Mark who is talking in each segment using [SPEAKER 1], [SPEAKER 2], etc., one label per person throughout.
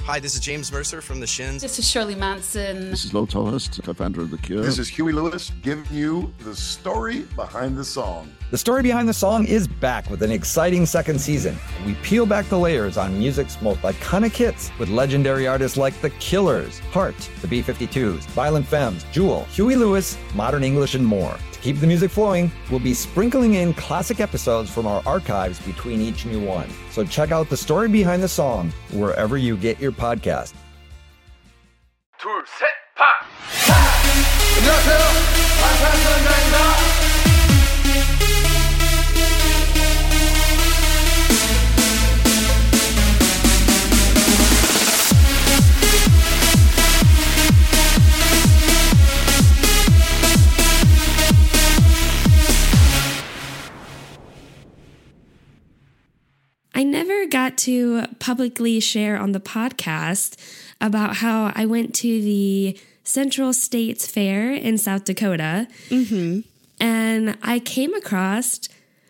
[SPEAKER 1] Hi, this is James Mercer from The Shins.
[SPEAKER 2] This is Shirley Manson.
[SPEAKER 3] This is Lo Tolhurst, co-founder of The Cure.
[SPEAKER 4] This is Huey Lewis giving you the story behind the song.
[SPEAKER 5] The Story Behind the Song is back with an exciting second season. We peel back the layers on music's most iconic hits with legendary artists like The Killers, Heart, the B-52s, Violent Femmes, Jewel, Huey Lewis, Modern English, and more. To keep the music flowing, we'll be sprinkling in classic episodes from our archives between each new one. So check out The Story Behind the Song wherever you get your podcast.
[SPEAKER 6] 둘, 셋, 파! 안녕하세요. 방탄소년단입니다.
[SPEAKER 7] I never got to publicly share on the podcast about how I went to the Central States Fair in South Dakota, and I came across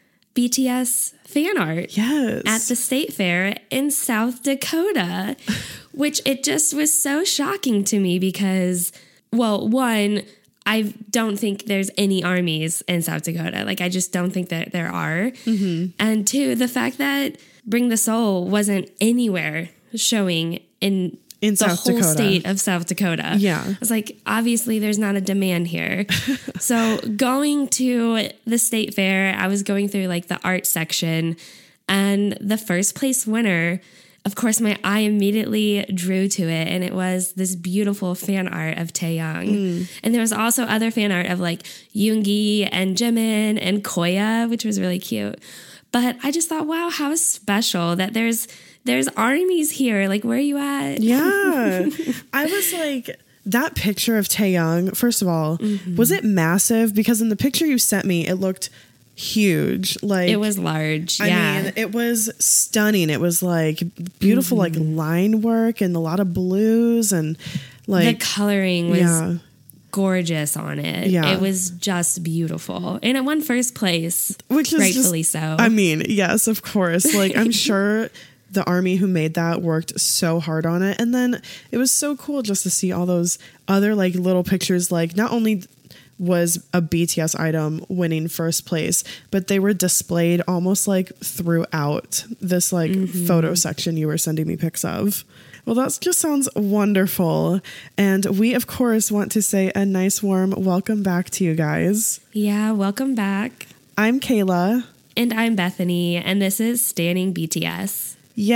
[SPEAKER 7] BTS fan art at the State Fair in South Dakota, which it just was so shocking to me because, well, one, I don't think there's any armies in South Dakota. Like, I just don't think that there are. And two, the fact that Bring the Soul wasn't anywhere showing in the
[SPEAKER 8] South
[SPEAKER 7] whole
[SPEAKER 8] Dakota.
[SPEAKER 7] state of South Dakota.
[SPEAKER 8] Yeah.
[SPEAKER 7] I was like, obviously there's not a demand here. So going to the state fair, I was going through like the art section, and the first place winner, of course, my eye immediately drew to it, and it was this beautiful fan art of Taeyang. And there was also other fan art of like Yoongi and Jimin and Koya, which was really cute. But I just thought, wow, how special that there's armies here. Like, where are you at?
[SPEAKER 8] Yeah. I was like, that picture of Taeyang, first of all, was it massive? Because in the picture you sent me, it looked huge. Like,
[SPEAKER 7] it was large.
[SPEAKER 8] I mean, it was stunning. It was like beautiful, like line work and a lot of blues and like
[SPEAKER 7] the coloring was gorgeous on it.
[SPEAKER 8] Yeah.
[SPEAKER 7] It was just beautiful. And it won first place,
[SPEAKER 8] which is
[SPEAKER 7] rightfully
[SPEAKER 8] just,
[SPEAKER 7] so.
[SPEAKER 8] I mean, yes, of course. Like, I'm sure the army who made that worked so hard on it. And then it was so cool just to see all those other like little pictures. Like, not only was a BTS item winning first place, but they were displayed almost like throughout this like photo section you were sending me pics of. Well, that just sounds wonderful. And we, of course, want to say a nice, warm welcome back to you guys.
[SPEAKER 7] Yeah, welcome back.
[SPEAKER 8] I'm Kayla.
[SPEAKER 7] And I'm Bethany, and this is Standing BTS.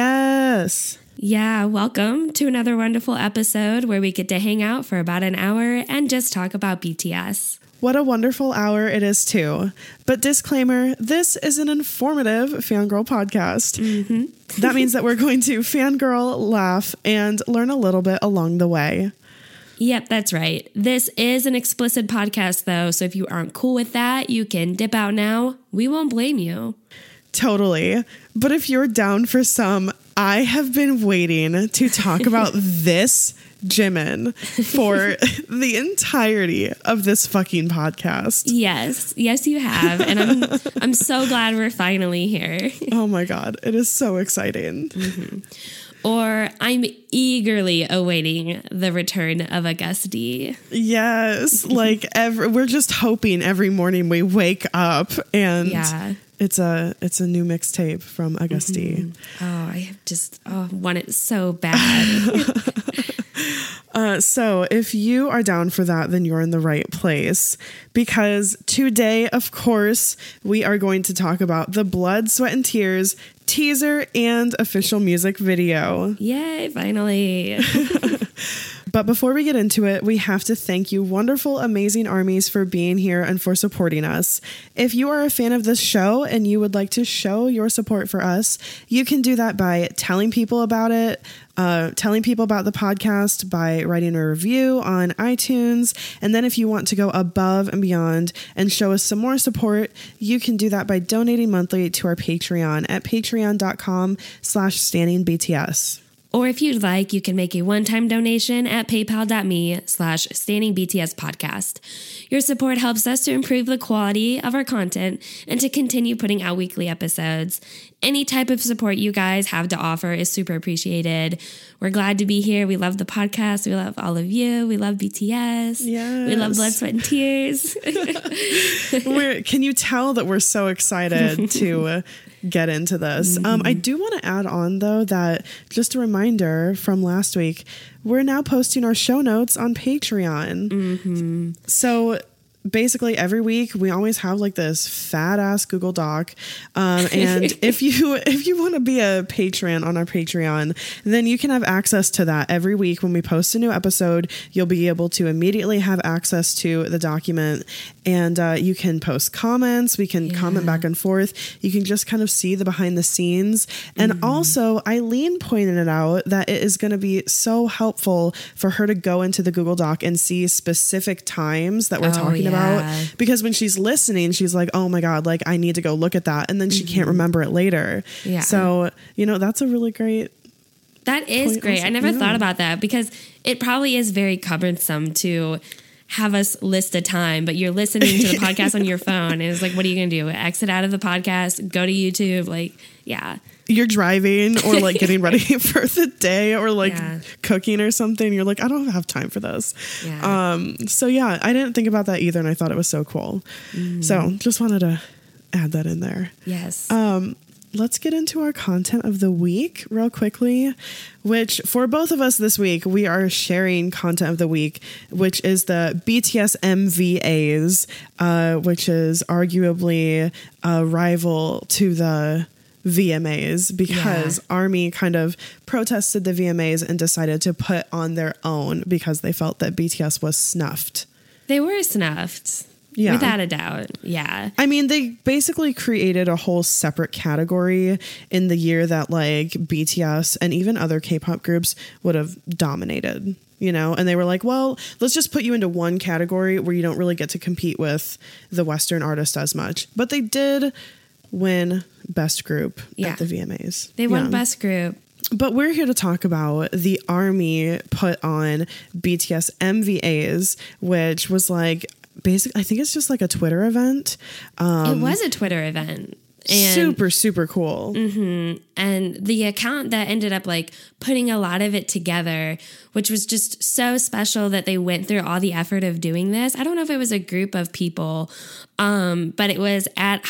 [SPEAKER 8] Yes.
[SPEAKER 7] Yeah, welcome to another wonderful episode where we get to hang out for about an hour and just talk about BTS.
[SPEAKER 8] What a wonderful hour it is, too. But disclaimer, this is an informative fangirl podcast. That means that we're going to fangirl, laugh, and learn a little bit along the way.
[SPEAKER 7] Yep, that's right. This is an explicit podcast, though, so if you aren't cool with that, you can dip out now. We won't blame you.
[SPEAKER 8] Totally. But if you're down for some, I have been waiting to talk about this Jimin for the entirety of this fucking podcast.
[SPEAKER 7] Yes, you have. And I'm so glad we're finally here.
[SPEAKER 8] Oh my God. It is so exciting.
[SPEAKER 7] Or I'm eagerly awaiting the return of Augusti.
[SPEAKER 8] Yes. Like we're just hoping every morning we wake up and it's a new mixtape from Augusti.
[SPEAKER 7] Oh, I have just want it so bad.
[SPEAKER 8] So if you are down for that, then you're in the right place, because today, of course, we are going to talk about the Blood, Sweat, and Tears teaser and official music video.
[SPEAKER 7] Yay, finally.
[SPEAKER 8] But before we get into it, we have to thank you, wonderful, amazing armies, for being here and for supporting us. If you are a fan of this show and you would like to show your support for us, you can do that by telling people about it, telling people about the podcast, by writing a review on iTunes. And then if you want to go above and beyond and show us some more support, you can do that by donating monthly to our Patreon at patreon.com/standingbts.
[SPEAKER 7] Or if you'd like, you can make a one-time donation at paypal.me/standingbtspodcast. Your support helps us to improve the quality of our content and to continue putting out weekly episodes. Any type of support you guys have to offer is super appreciated. We're glad to be here. We love the podcast. We love all of you. We love BTS.
[SPEAKER 8] Yes.
[SPEAKER 7] We love Blood, Sweat, and Tears.
[SPEAKER 8] Can you tell that we're so excited to get into this? I do want to add on, though, that just a reminder from last week, we're now posting our show notes on Patreon. So basically every week we always have like this fat ass Google Doc. And if you want to be a patron on our Patreon, then you can have access to that every week. When we post a new episode, you'll be able to immediately have access to the document, and you can post comments. We can comment back and forth. You can just kind of see the behind the scenes. And also Eileen pointed it out that it is going to be so helpful for her to go into the Google Doc and see specific times that we're talking about, because when she's listening, she's like, oh my God, like I need to go look at that. And then she can't remember it later. Yeah. So, that's a really great.
[SPEAKER 7] That is great. Also. I never thought about that, because it probably is very cumbersome to have us list a time, but you're listening to the podcast on your phone. And it's like, what are you going to do? Exit out of the podcast, go to YouTube. Like, yeah.
[SPEAKER 8] You're driving or like getting ready for the day or like cooking or something. You're like, I don't have time for this. So yeah, I didn't think about that either. And I thought it was so cool. So just wanted to add that in there.
[SPEAKER 7] Yes.
[SPEAKER 8] Let's get into our content of the week real quickly, which for both of us this week, we are sharing content of the week, which is the BTS MVAs, which is arguably a rival to the VMAs, because ARMY kind of protested the VMAs and decided to put on their own because they felt that BTS was snuffed.
[SPEAKER 7] They were snuffed. Yeah. Without a doubt. Yeah.
[SPEAKER 8] I mean, they basically created a whole separate category in the year that like BTS and even other K-pop groups would have dominated, and they were like, well, let's just put you into one category where you don't really get to compete with the Western artist as much. But they did win Best Group at the VMAs.
[SPEAKER 7] They won Best Group.
[SPEAKER 8] But we're here to talk about the ARMY put on BTS MVAs, which was like, basically, I think it's just like a Twitter event.
[SPEAKER 7] It was a Twitter event. And,
[SPEAKER 8] super cool.
[SPEAKER 7] And the account that ended up like putting a lot of it together, which was just so special that they went through all the effort of doing this. I don't know if it was a group of people, but it was at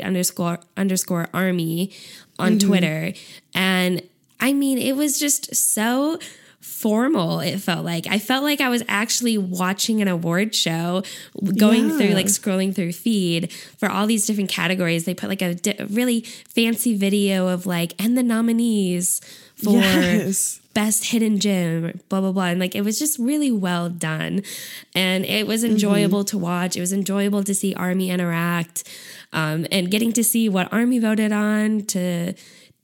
[SPEAKER 7] @highlight__ARMY on Twitter. And I mean, it was just so formal. It felt like I was actually watching an award show, going through like scrolling through feed for all these different categories. They put like a really fancy video of like, and the nominees for best hidden gem, blah, blah, blah. And like, it was just really well done. And it was enjoyable to watch. It was enjoyable to see ARMY interact, and getting to see what ARMY voted on to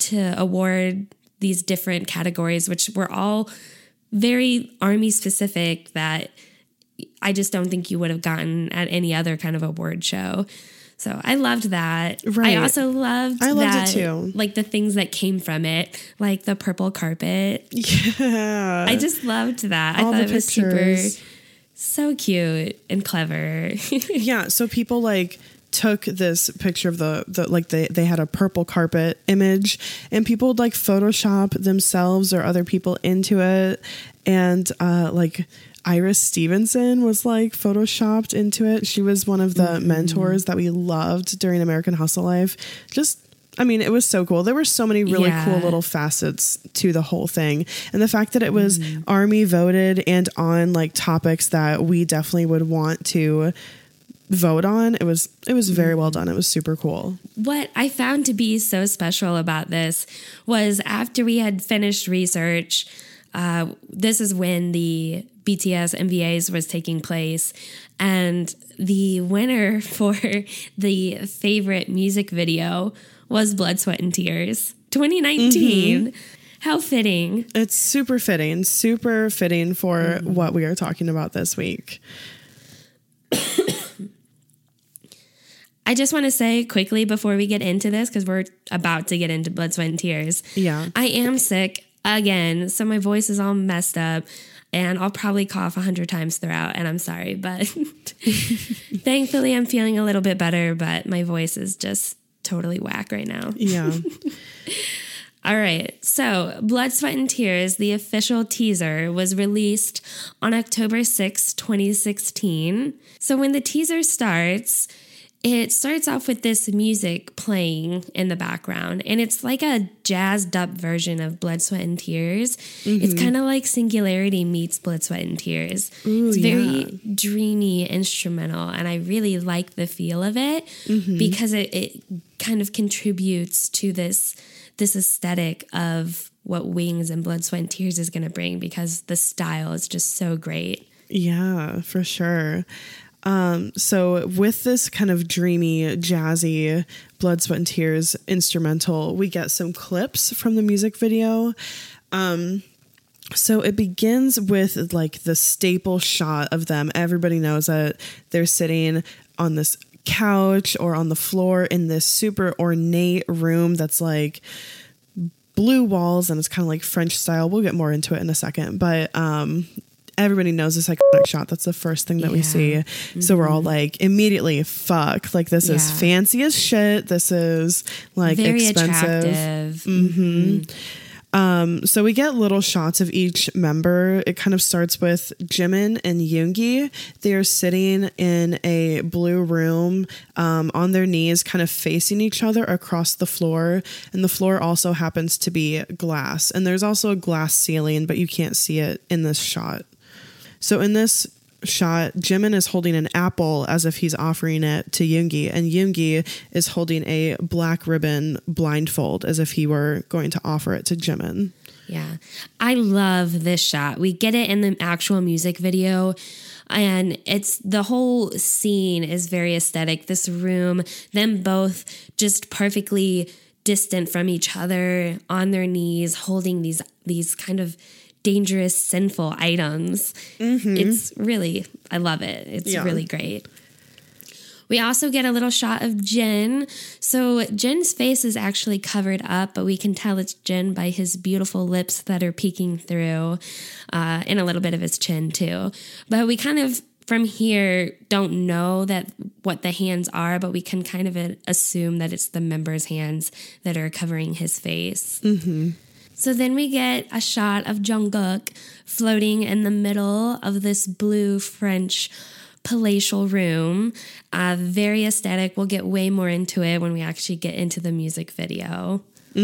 [SPEAKER 7] award these different categories, which were all very ARMY specific, that I just don't think you would have gotten at any other kind of award show. So I loved that. Right. I also loved
[SPEAKER 8] it too.
[SPEAKER 7] Like the things that came from it, like the purple carpet.
[SPEAKER 8] Yeah.
[SPEAKER 7] I just loved that.
[SPEAKER 8] All
[SPEAKER 7] I thought
[SPEAKER 8] the
[SPEAKER 7] it was
[SPEAKER 8] pictures.
[SPEAKER 7] so cute and clever.
[SPEAKER 8] Yeah. So people like took this picture of they had a purple carpet image, and people would like Photoshop themselves or other people into it. And like Iris Stevenson was like Photoshopped into it. She was one of the mentors that we loved during American Hustle Life. It was so cool. There were so many really cool little facets to the whole thing. And the fact that it was ARMY voted and on like topics that we definitely would want to vote on, it was very well done. It was super cool.
[SPEAKER 7] What I found to be so special about this was after we had finished research, this is when the BTS MVAs was taking place, and the winner for the favorite music video was Blood, Sweat, and Tears 2019. How fitting.
[SPEAKER 8] It's super fitting for what we are talking about this week.
[SPEAKER 7] I just want to say quickly before we get into this, because we're about to get into Blood, Sweat, and Tears.
[SPEAKER 8] Yeah.
[SPEAKER 7] I am sick again. So my voice is all messed up and I'll probably cough 100 times throughout, and I'm sorry, but thankfully I'm feeling a little bit better, but my voice is just totally whack right now.
[SPEAKER 8] Yeah.
[SPEAKER 7] All right, so Blood, Sweat, and Tears, the official teaser, was released on October 6, 2016. So when the teaser starts, it starts off with this music playing in the background, and it's like a jazzed up version of Blood, Sweat, and Tears. Mm-hmm. It's kind of like Singularity meets Blood, Sweat, and Tears. Ooh, it's very dreamy instrumental, and I really like the feel of it because it kind of contributes to this aesthetic of what Wings and Blood, Sweat, and Tears is going to bring, because the style is just so great.
[SPEAKER 8] Yeah, for sure. So with this kind of dreamy, jazzy Blood, Sweat, and Tears instrumental, we get some clips from the music video. So it begins with like the staple shot of them. Everybody knows that they're sitting on this couch or on the floor in this super ornate room that's like blue walls and it's kind of like French style. We'll get more into it in a second, but everybody knows this iconic shot. That's the first thing that we see. Mm-hmm. So we're all like immediately, fuck, like this is fancy as shit. This is like
[SPEAKER 7] very
[SPEAKER 8] expensive.
[SPEAKER 7] Attractive.
[SPEAKER 8] So we get little shots of each member. It kind of starts with Jimin and Yoongi. They are sitting in a blue room on their knees, kind of facing each other across the floor. And the floor also happens to be glass. And there's also a glass ceiling, but you can't see it in this shot. So in this shot, Jimin is holding an apple as if he's offering it to Yoongi, and Yoongi is holding a black ribbon blindfold as if he were going to offer it to Jimin.
[SPEAKER 7] Yeah, I love this shot. We get it in the actual music video, and it's the whole scene is very aesthetic. This room, them both just perfectly distant from each other, on their knees, holding these kind of dangerous, sinful items. It's really, I love it. It's really great. We also get a little shot of Jin. So Jin's face is actually covered up, but we can tell it's Jin by his beautiful lips that are peeking through, and a little bit of his chin too. But we kind of, from here, don't know that what the hands are, but we can kind of assume that it's the members' hands that are covering his face. So then we get a shot of Jungkook floating in the middle of this blue French palatial room. Very aesthetic. We'll get way more into it when we actually get into the music video.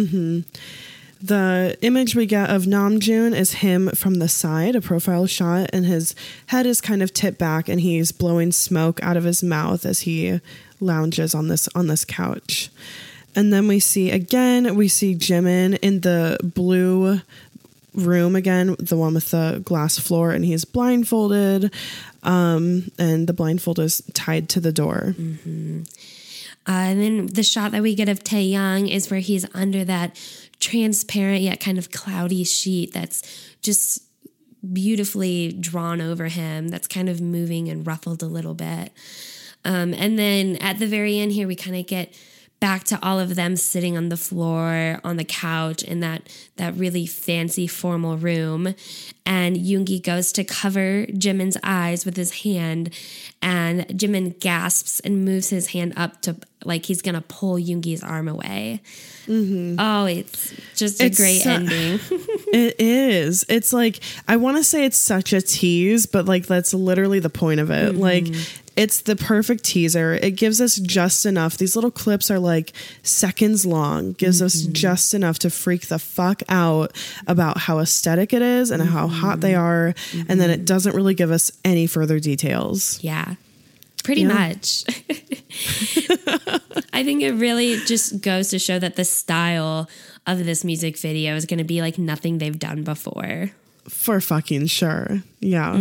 [SPEAKER 8] The image we get of Namjoon is him from the side, a profile shot, and his head is kind of tipped back and he's blowing smoke out of his mouth as he lounges on this couch. And then we see Jimin in the blue room again, the one with the glass floor, and he's blindfolded, and the blindfold is tied to the door.
[SPEAKER 7] And then the shot that we get of Taeyang is where he's under that transparent yet kind of cloudy sheet that's just beautifully drawn over him, that's kind of moving and ruffled a little bit. And then at the very end here, we kind of get back to all of them sitting on the floor, on the couch in that really fancy formal room. And Yoongi goes to cover Jimin's eyes with his hand, and Jimin gasps and moves his hand up to like he's going to pull Yoongi's arm away. Oh, it's just a great ending.
[SPEAKER 8] It is. It's like, I want to say it's such a tease, but like that's literally the point of it. Like, it's the perfect teaser. It gives us just enough. These little clips are like seconds long. Gives us just enough to freak the fuck out about how aesthetic it is and how hot they are. And then it doesn't really give us any further details.
[SPEAKER 7] Yeah, pretty much. I think it really just goes to show that the style of this music video is going to be like nothing they've done before.
[SPEAKER 8] For fucking sure. Yeah.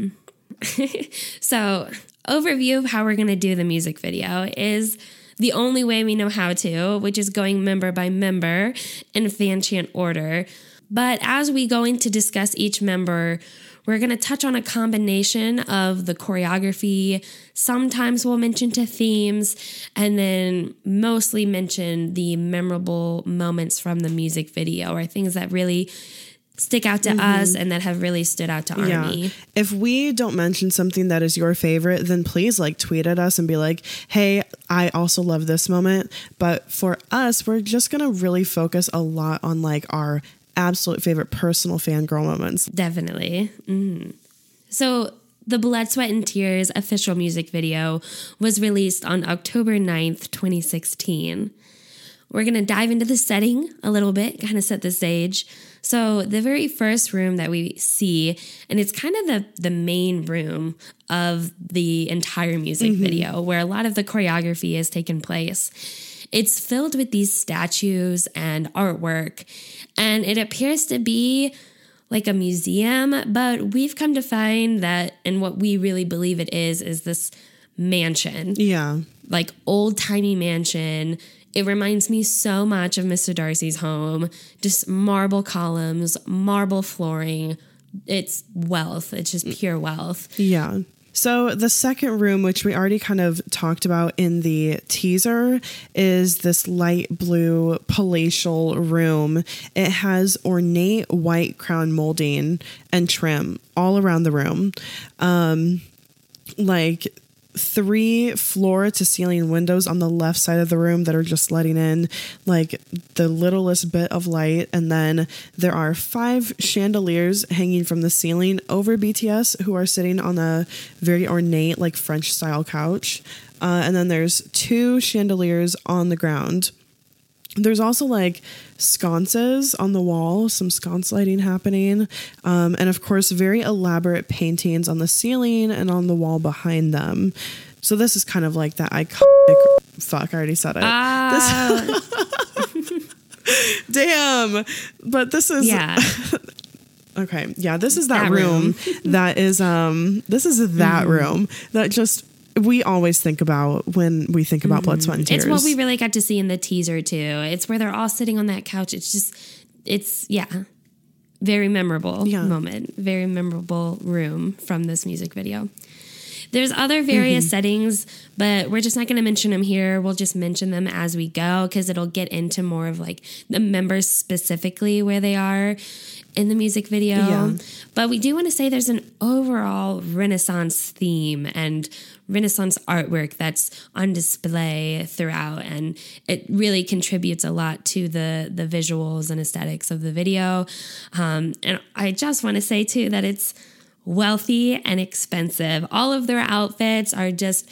[SPEAKER 7] So, overview of how we're going to do the music video is the only way we know how to, which is going member by member in fan chant order. But as we go in to discuss each member, we're going to touch on a combination of the choreography. Sometimes we'll mention to themes, and then mostly mention the memorable moments from the music video, or things that really stick out to us and that have really stood out to ARMY.
[SPEAKER 8] If we don't mention something that is your favorite, then please like tweet at us and be like, hey, I also love this moment. But for us, we're just going to really focus a lot on like our absolute favorite personal fangirl moments.
[SPEAKER 7] Definitely. So the Blood, Sweat, and Tears official music video was released on October 9th, 2016. We're going to dive into the setting a little bit, kind of set the stage. So the very first room that we see, and it's kind of the main room of the entire music video where a lot of the choreography has taken place. It's filled with these statues and artwork, and it appears to be like a museum, but we've come to find that, and what we really believe it is this mansion.
[SPEAKER 8] Yeah.
[SPEAKER 7] Like old-timey mansion. It reminds me so much of Mr. Darcy's home. Just marble columns, marble flooring. It's wealth. It's just pure wealth.
[SPEAKER 8] Yeah. So the second room, which we already kind of talked about in the teaser, is this light blue palatial room. It has ornate white crown molding and trim all around the room. Like 3 floor to ceiling windows on the left side of the room that are just letting in like the littlest bit of light. And then there are 5 chandeliers hanging from the ceiling over BTS, who are sitting on a very ornate, like French style couch. And then there's 2 chandeliers on the ground. There's also like sconces on the wall, some sconce lighting happening. And of course, very elaborate paintings on the ceiling and on the wall behind them. So this is kind of like that iconic, fuck, I already said it. Damn. But this is, okay. Yeah. This is that room that is, this is that room that just, we always think about when we think about Blood, Sweat, and Tears.
[SPEAKER 7] It's what we really got to see in the teaser too. It's where they're all sitting on that couch. It's very memorable moment, very memorable room from this music video. There's other various settings, but we're just not going to mention them here. We'll just mention them as we go because it'll get into more of like the members specifically where they are in the music video. Yeah. But we do want to say there's an overall Renaissance theme and Renaissance artwork that's on display throughout, and it really contributes a lot to the visuals and aesthetics of the video. And I just want to say too that it's wealthy and expensive. All of their outfits are just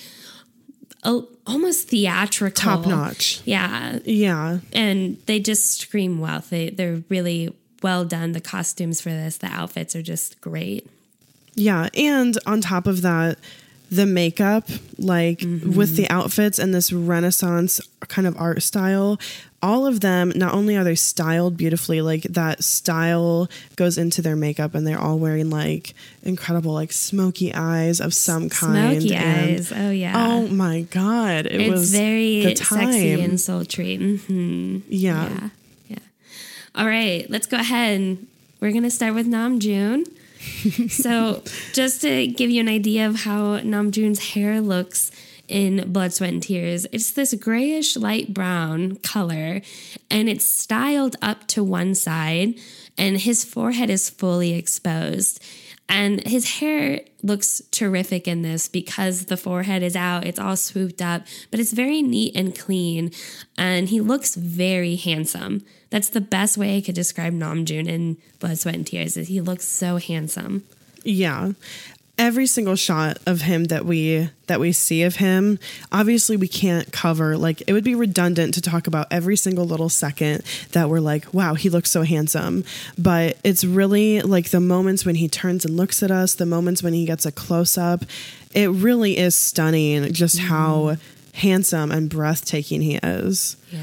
[SPEAKER 7] almost theatrical.
[SPEAKER 8] Top notch.
[SPEAKER 7] Yeah.
[SPEAKER 8] Yeah.
[SPEAKER 7] And they just scream wealth. They're really well done. The costumes for this, the outfits are just great.
[SPEAKER 8] Yeah. And on top of that, the makeup, like with the outfits and this Renaissance kind of art style, all of them, not only are they styled beautifully, like that style goes into their makeup, and they're all wearing like incredible, like smoky eyes of some kind.
[SPEAKER 7] Smoky eyes. Oh yeah.
[SPEAKER 8] Oh my God. It's was
[SPEAKER 7] very sexy and sultry.
[SPEAKER 8] Yeah.
[SPEAKER 7] All right, let's go ahead. We're going to start with Namjoon. So just to give you an idea of how Namjoon's hair looks in Blood, Sweat, and Tears, it's this grayish light brown color, and it's styled up to one side, and his forehead is fully exposed. And his hair looks terrific in this because the forehead is out, it's all swooped up, but it's very neat and clean, and he looks very handsome. That's the best way I could describe Namjoon in Blood, Sweat, and Tears, is he looks so handsome.
[SPEAKER 8] Yeah. Every single shot of him that we see of him, obviously we can't cover, like it would be redundant to talk about every single little second that we're like, wow, he looks so handsome. But it's really like the moments when he turns and looks at us, the moments when he gets a close up, it really is stunning just how handsome and breathtaking he is.
[SPEAKER 7] Yeah.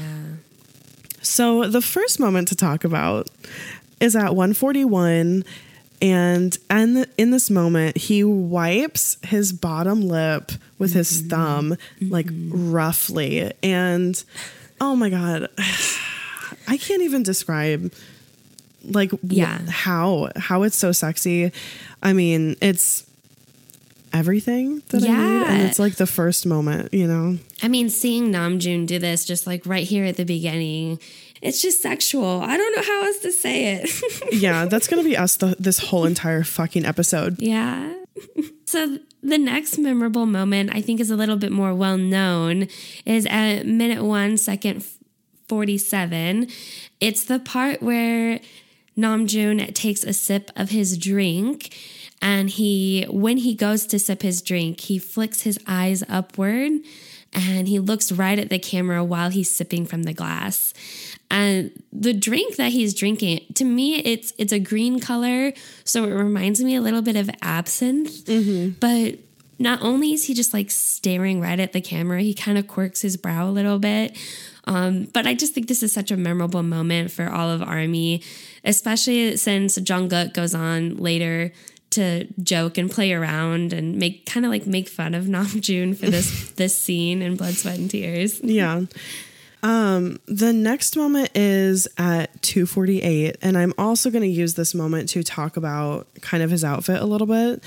[SPEAKER 8] So the first moment to talk about is at 141. And in this moment, he wipes his bottom lip with his thumb, like roughly. And oh my God, I can't even describe like how it's so sexy. I mean, it's everything that I need. And it's like the first moment, you know?
[SPEAKER 7] I mean, seeing Namjoon do this just like right here at the beginning, It's just sexual. I don't know how else to say it.
[SPEAKER 8] Yeah, that's going to be us this whole entire fucking episode.
[SPEAKER 7] Yeah. So the next memorable moment I think is a little bit more well known is at minute 1 second 47. It's the part where Namjoon takes a sip of his drink, and when he goes to sip his drink, he flicks his eyes upward and he looks right at the camera while he's sipping from the glass. And the drink that he's drinking, to me, it's a green color, so it reminds me a little bit of absinthe. Mm-hmm. But not only is he just like staring right at the camera, he kind of quirks his brow a little bit. But I just think this is such a memorable moment for all of ARMY, especially since Jungkook goes on later to joke and play around and make fun of Namjoon for this scene in Blood, Sweat, and Tears.
[SPEAKER 8] Yeah. The next moment is at 2:48, and I'm also going to use this moment to talk about kind of his outfit a little bit,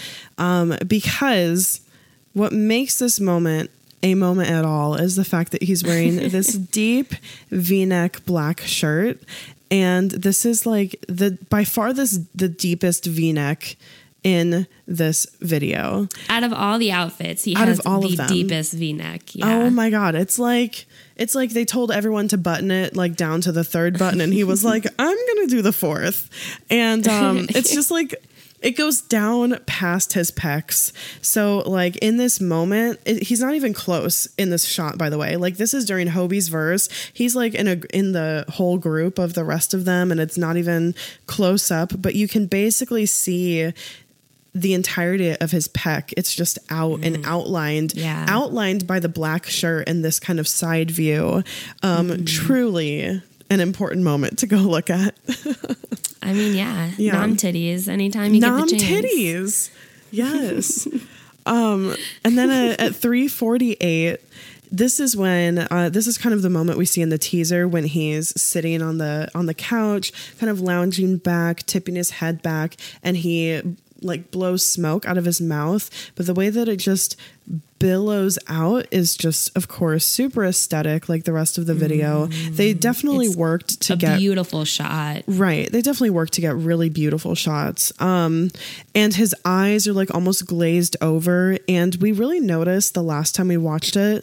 [SPEAKER 8] because what makes this moment a moment at all is the fact that he's wearing this deep V-neck black shirt, and this is like by far the deepest V-neck in this video.
[SPEAKER 7] Out of all the outfits, he has the deepest V-neck. Yeah.
[SPEAKER 8] Oh my God. It's like they told everyone to button it like down to the 3rd button, and he was like, I'm going to do the 4th. And it's just like, it goes down past his pecs. So like in this moment, he's not even close in this shot, by the way. Like this is during Hobie's verse. He's like in the whole group of the rest of them, and it's not even close up, but you can basically see the entirety of his pec. It's just out and outlined by the black shirt and this kind of side view. Truly an important moment to go look at.
[SPEAKER 7] I mean, yeah. Nom titties anytime you get the chance.
[SPEAKER 8] Nom titties. Yes. And then at 3:48, this is when this is kind of the moment we see in the teaser when he's sitting on the couch, kind of lounging back, tipping his head back, and he like blows smoke out of his mouth. But the way that it just billows out is just, of course, super aesthetic, like the rest of the video. They definitely worked to get a
[SPEAKER 7] beautiful shot.
[SPEAKER 8] Right. They definitely worked to get really beautiful shots. And his eyes are like almost glazed over. And we really noticed the last time we watched it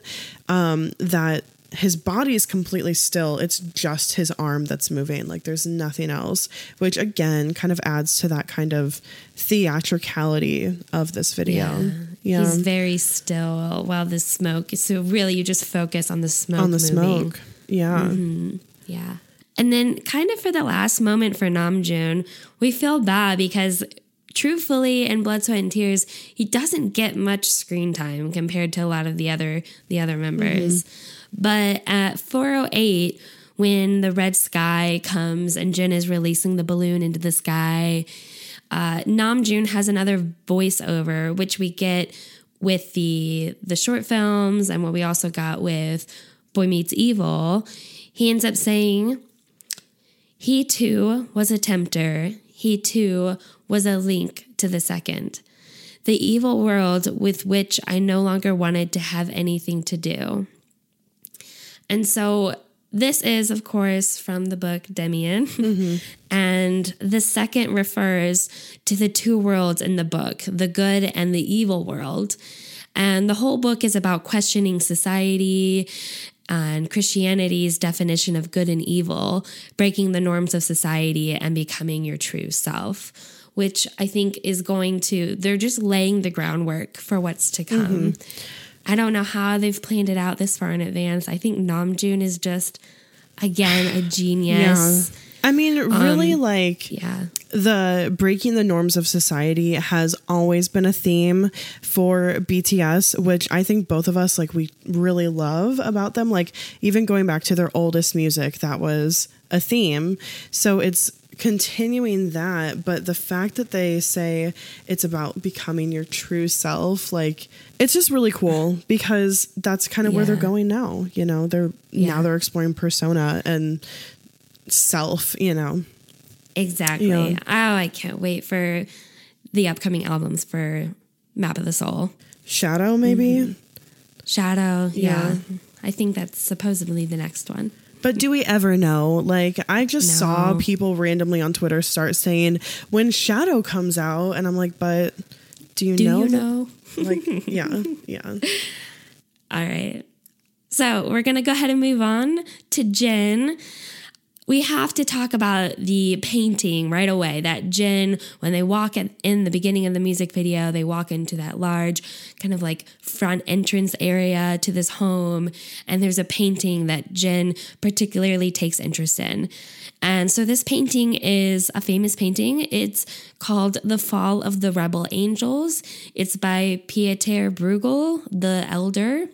[SPEAKER 8] that his body is completely still. It's just his arm that's moving. Like there's nothing else, which again kind of adds to that kind of theatricality of this video. Yeah.
[SPEAKER 7] He's very still while the smoke. So really you just focus on the smoke.
[SPEAKER 8] On the smoke. Yeah.
[SPEAKER 7] Mm-hmm. Yeah. And then kind of for the last moment for Namjoon, we feel bad because truthfully in Blood, Sweat, and Tears, he doesn't get much screen time compared to a lot of the other members. But at 4:08, when the red sky comes and Jin is releasing the balloon into the sky, Namjoon has another voiceover, which we get with the short films and what we also got with Boy Meets Evil. He ends up saying, "He too was a tempter. He too was a link to the second. The evil world with which I no longer wanted to have anything to do." And so this is, of course, from the book Demian. And the second refers to the two worlds in the book, the good and the evil world. And the whole book is about questioning society and Christianity's definition of good and evil, breaking the norms of society and becoming your true self, which I think is they're just laying the groundwork for what's to come. I don't know how they've planned it out this far in advance. I think Namjoon is just, again, a genius.
[SPEAKER 8] Yeah. I mean, really, the breaking the norms of society has always been a theme for BTS, which I think both of us, we really love about them. Like, even going back to their oldest music, that was a theme. So it's continuing that, but the fact that they say it's about becoming your true self, it's just really cool because that's kind of where they're going now. Now they're exploring persona and self,
[SPEAKER 7] Exactly. Oh, I can't wait for the upcoming albums for Map of the Soul.
[SPEAKER 8] Shadow, maybe?
[SPEAKER 7] Shadow, yeah. I think that's supposedly the next one.
[SPEAKER 8] But do we ever know? Like, I just saw
[SPEAKER 7] No.
[SPEAKER 8] people randomly on Twitter start saying when Shadow comes out, and I'm like, but do you know?
[SPEAKER 7] you know?
[SPEAKER 8] Like, yeah.
[SPEAKER 7] All right. So we're going to go ahead and move on to Jin. We have to talk about the painting right away. That Jin, when they walk in the beginning of the music video, they walk into that large kind of like front entrance area to this home. And there's a painting that Jin particularly takes interest in. And so this painting is a famous painting. It's called The Fall of the Rebel Angels. It's by Pieter Bruegel, the Elder.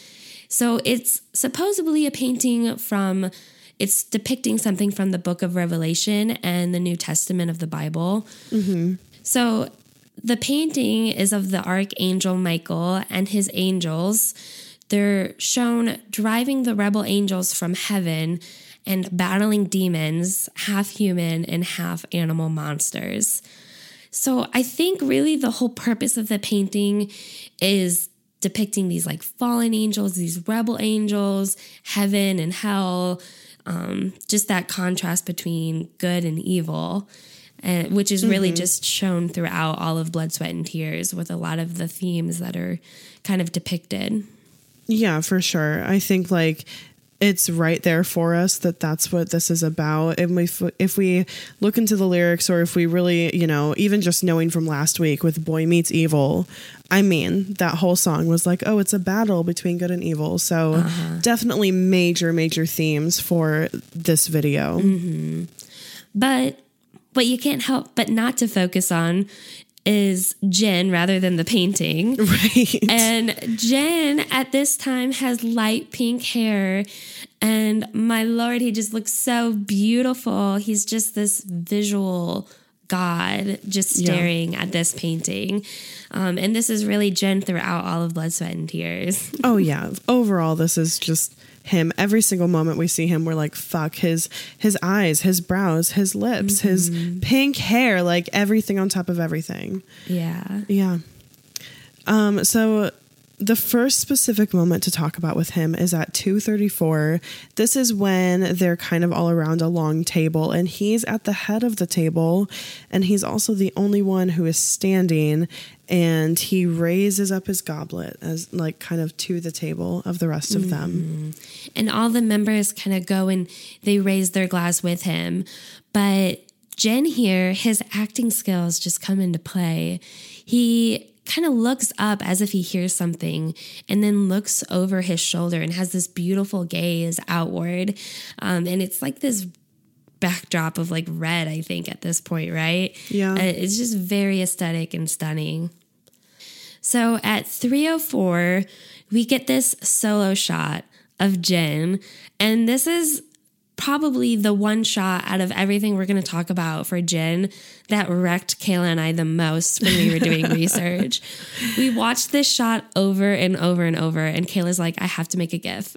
[SPEAKER 7] So it's supposedly a painting from... It's depicting something from the book of Revelation and the New Testament of the Bible. Mm-hmm. So the painting is of the Archangel Michael and his angels. They're shown driving the rebel angels from heaven and battling demons, half human and half animal monsters. So I think really the whole purpose of the painting is depicting these like fallen angels, these rebel angels, heaven and hell, just that contrast between good and evil, which is really just shown throughout all of Blood, Sweat, and Tears with a lot of the themes that are kind of depicted.
[SPEAKER 8] Yeah, for sure. I think like it's right there for us that that's what this is about. And if we look into the lyrics, or if we really, you know, even just knowing from last week with Boy Meets Evil, I mean, that whole song was like, oh, it's a battle between good and evil. So definitely major themes for this video.
[SPEAKER 7] Mm-hmm. But what you can't help but not to focus on is Jin rather than the painting.
[SPEAKER 8] Right.
[SPEAKER 7] And Jin at this time has light pink hair. And my Lord, he just looks so beautiful. He's just this visual God just staring at this painting. And this is really Jin throughout all of Blood, Sweat, and Tears.
[SPEAKER 8] Oh, yeah. Overall, this is just him. Every single moment we see him, we're like, fuck, his eyes, his brows, his lips, his pink hair, like everything on top of everything.
[SPEAKER 7] Yeah.
[SPEAKER 8] Yeah. So the first specific moment to talk about with him is at 2:34. This is when they're kind of all around a long table, and he's at the head of the table, and he's also the only one who is standing, and he raises up his goblet as like kind of to the table of the rest of them.
[SPEAKER 7] And all the members kind of go and they raise their glass with him. But Jin here, his acting skills just come into play. He kind of looks up as if he hears something and then looks over his shoulder and has this beautiful gaze outward. And it's like this backdrop of like red, I think, at this point, right?
[SPEAKER 8] Yeah.
[SPEAKER 7] It's just very aesthetic and stunning. So at 3:04, we get this solo shot of Jin. And this is probably the one shot out of everything we're going to talk about for Jin that wrecked Kayla and I the most when we were doing research. We watched this shot over and over and over, and Kayla's like, I have to make a GIF.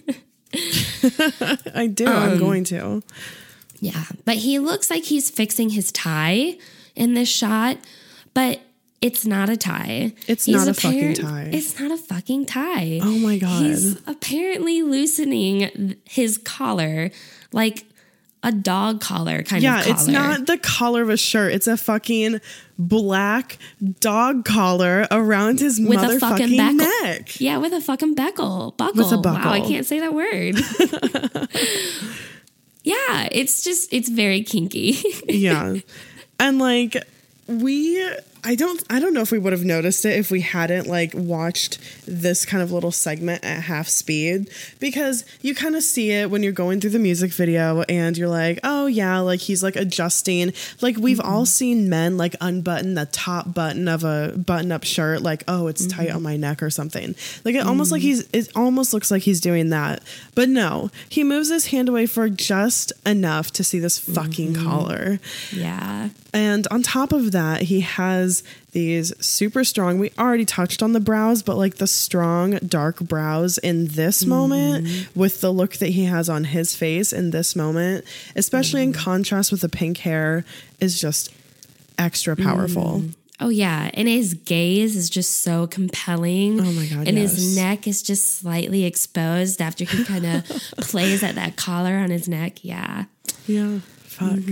[SPEAKER 8] I do. I'm going to.
[SPEAKER 7] Yeah, but he looks like he's fixing his tie in this shot, but it's not a tie.
[SPEAKER 8] It's not a fucking tie.
[SPEAKER 7] It's not a fucking tie.
[SPEAKER 8] Oh my God.
[SPEAKER 7] He's apparently loosening his collar like a dog collar kind of collar.
[SPEAKER 8] Yeah, it's not the collar of a shirt. It's a fucking black dog collar around his
[SPEAKER 7] with a fucking
[SPEAKER 8] motherfucking
[SPEAKER 7] buckle.
[SPEAKER 8] neck.
[SPEAKER 7] Yeah, with a fucking buckle.
[SPEAKER 8] With a buckle.
[SPEAKER 7] Wow, I can't say that word. Yeah, it's very kinky.
[SPEAKER 8] Yeah. And like I don't know if we would have noticed it if we hadn't like watched this kind of little segment at half speed, because you kind of see it when you're going through the music video and you're like, oh yeah, like he's like adjusting. Like we've all seen men like unbutton the top button of a button up shirt, like, oh, it's tight on my neck or something. Like it almost like it almost looks like he's doing that. But no, he moves his hand away for just enough to see this fucking collar.
[SPEAKER 7] Yeah.
[SPEAKER 8] And on top of that, he has these super strong, we already touched on the brows, but like the strong dark brows in this moment with the look that he has on his face in this moment, especially in contrast with the pink hair, is just extra powerful.
[SPEAKER 7] Oh, yeah. And his gaze is just so compelling.
[SPEAKER 8] Oh, my God,
[SPEAKER 7] And
[SPEAKER 8] yes.
[SPEAKER 7] his neck is just slightly exposed after he kind of plays at that collar on his neck. Yeah.
[SPEAKER 8] Yeah. Fuck.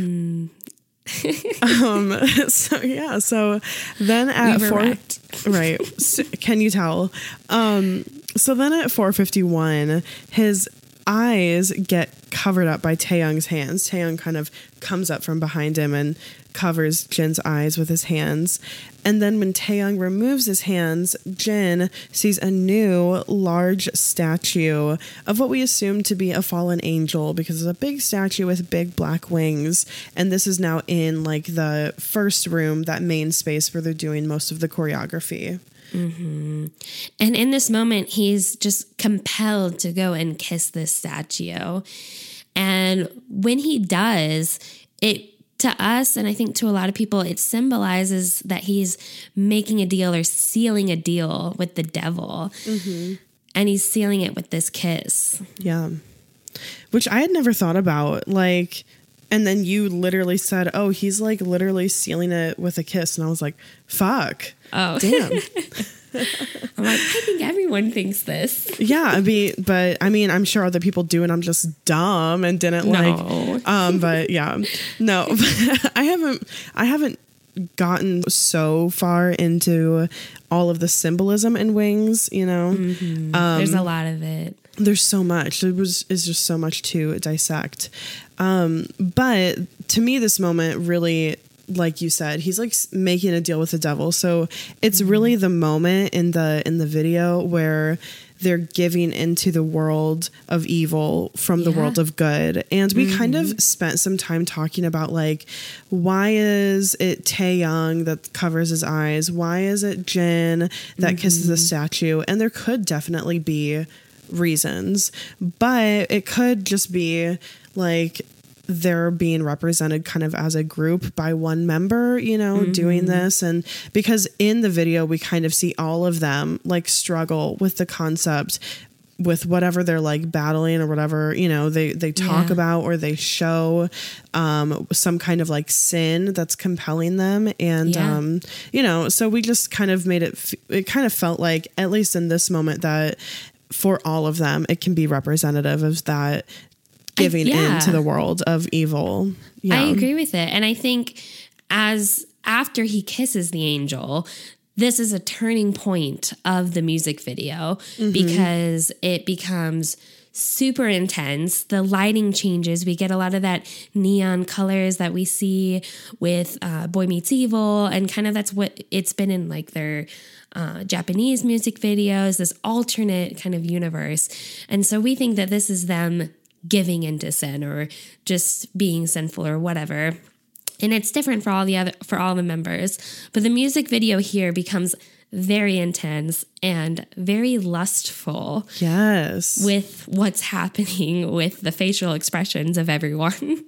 [SPEAKER 8] So then at
[SPEAKER 7] We were wrecked.
[SPEAKER 8] right. So, can you tell? So then at 4:51, his eyes get covered up by Taeyoung's hands. Taeyoung kind of comes up from behind him and covers Jin's eyes with his hands. And then when Taeyoung removes his hands, Jin sees a new large statue of what we assume to be a fallen angel, because it's a big statue with big black wings. And this is now in like the first room, that main space where they're doing most of the choreography.
[SPEAKER 7] Mm-hmm. And in this moment, he's just compelled to go and kiss this statue. And when he does, it, to us, and I think to a lot of people, it symbolizes that he's making a deal or sealing a deal with the devil. Mm-hmm. And he's sealing it with this kiss.
[SPEAKER 8] Yeah. Which I had never thought about. Like, and then you literally said, oh, he's like literally sealing it with a kiss. And I was like, fuck.
[SPEAKER 7] Oh,
[SPEAKER 8] damn.
[SPEAKER 7] I'm like, I think everyone thinks this.
[SPEAKER 8] Yeah, I'm sure other people do, and I'm just dumb and didn't but yeah, no, I haven't gotten so far into all of the symbolism in Wings, you know.
[SPEAKER 7] Mm-hmm. There's a lot of it.
[SPEAKER 8] There's so much. Is just so much to dissect. But to me, this moment really, like you said, he's like making a deal with the devil. So it's really the moment in the video where they're giving into the world of evil from the world of good. And we kind of spent some time talking about like, why is it Taeyoung that covers his eyes? Why is it Jin that kisses the statue? And there could definitely be reasons, but it could just be like they're being represented kind of as a group by one member, you know, doing this. And because in the video, we kind of see all of them like struggle with the concept with whatever they're like battling or whatever, you know, they talk about or they show some kind of like sin that's compelling them. And, you know, so we just kind of made it kind of felt like, at least in this moment, that for all of them, it can be representative of that giving into the world of evil. Yeah.
[SPEAKER 7] I agree with it. And I think after he kisses the angel, this is a turning point of the music video because it becomes super intense. The lighting changes. We get a lot of that neon colors that we see with Boy Meets Evil, and kind of that's what it's been in like their Japanese music videos, this alternate kind of universe. And so we think that this is them giving into sin or just being sinful or whatever. And it's different for all the members. But the music video here becomes very intense and very lustful.
[SPEAKER 8] Yes.
[SPEAKER 7] With what's happening with the facial expressions of everyone.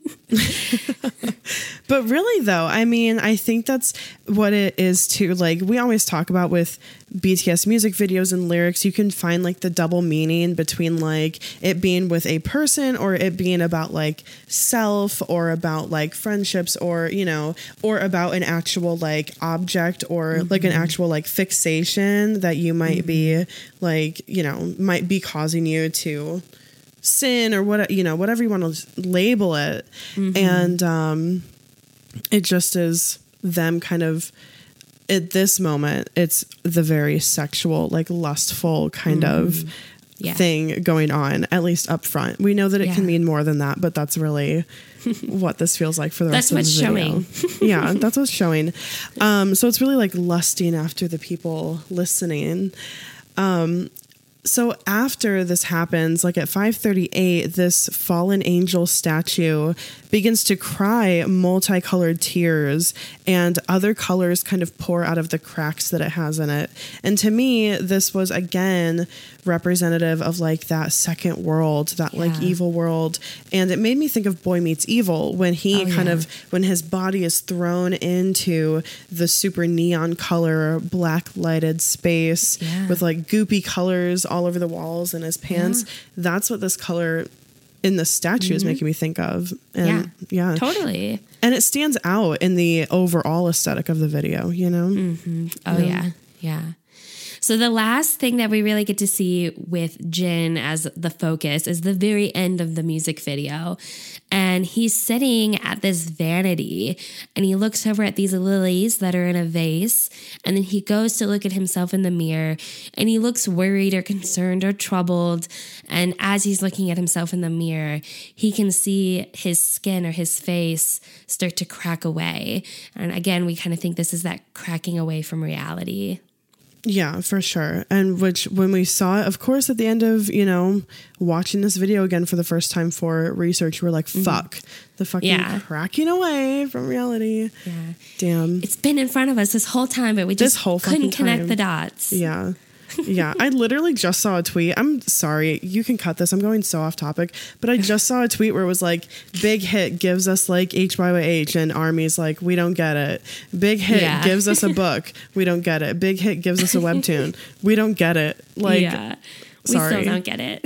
[SPEAKER 8] But really, though, I mean, I think that's what it is too. Like we always talk about with BTS music videos and lyrics, you can find like the double meaning between like it being with a person or it being about like self or about like friendships or, you know, or about an actual like object or like an actual like fixation that you might be like, you know, might be causing you to sin or what, you know, whatever you want to label it. And it just is them kind of at this moment, it's the very sexual, like lustful kind of thing going on, at least up front. We know that it can mean more than that, but that's really what this feels like for the rest of the video. That's what's showing. Yeah, that's what's showing. So it's really like lusting after the people listening. So after this happens, like at 5:38, this fallen angel statue begins to cry multicolored tears and other colors kind of pour out of the cracks that it has in it. And to me, this was again representative of like that second world, that like evil world. And it made me think of Boy Meets Evil when he when his body is thrown into the super neon color, black lighted space with like goopy colors all over the walls and his pants. That's what this color in the statue is making me think of. And yeah,
[SPEAKER 7] totally.
[SPEAKER 8] And it stands out in the overall aesthetic of the video, you know?
[SPEAKER 7] Mm-hmm. Oh, yeah. So the last thing that we really get to see with Jin as the focus is the very end of the music video. And he's sitting at this vanity and he looks over at these lilies that are in a vase. And then he goes to look at himself in the mirror and he looks worried or concerned or troubled. And as he's looking at himself in the mirror, he can see his skin or his face start to crack away. And again, we kind of think this is that cracking away from reality.
[SPEAKER 8] Yeah, for sure. And which when we saw it, of course, at the end of, you know, watching this video again for the first time for research, we're like, fuck, the fucking cracking away from reality.
[SPEAKER 7] Yeah.
[SPEAKER 8] Damn.
[SPEAKER 7] It's been in front of us this whole time, but we just couldn't connect the dots.
[SPEAKER 8] Yeah. Yeah, I literally just saw a tweet. I'm sorry, you can cut this. I'm going so off topic, but I just saw a tweet where it was like, Big Hit gives us like HYYH, and Army's like, we don't get it. Big Hit gives us a book. We don't get it. Big Hit gives us a webtoon. We don't get it. Like,
[SPEAKER 7] we still don't get it.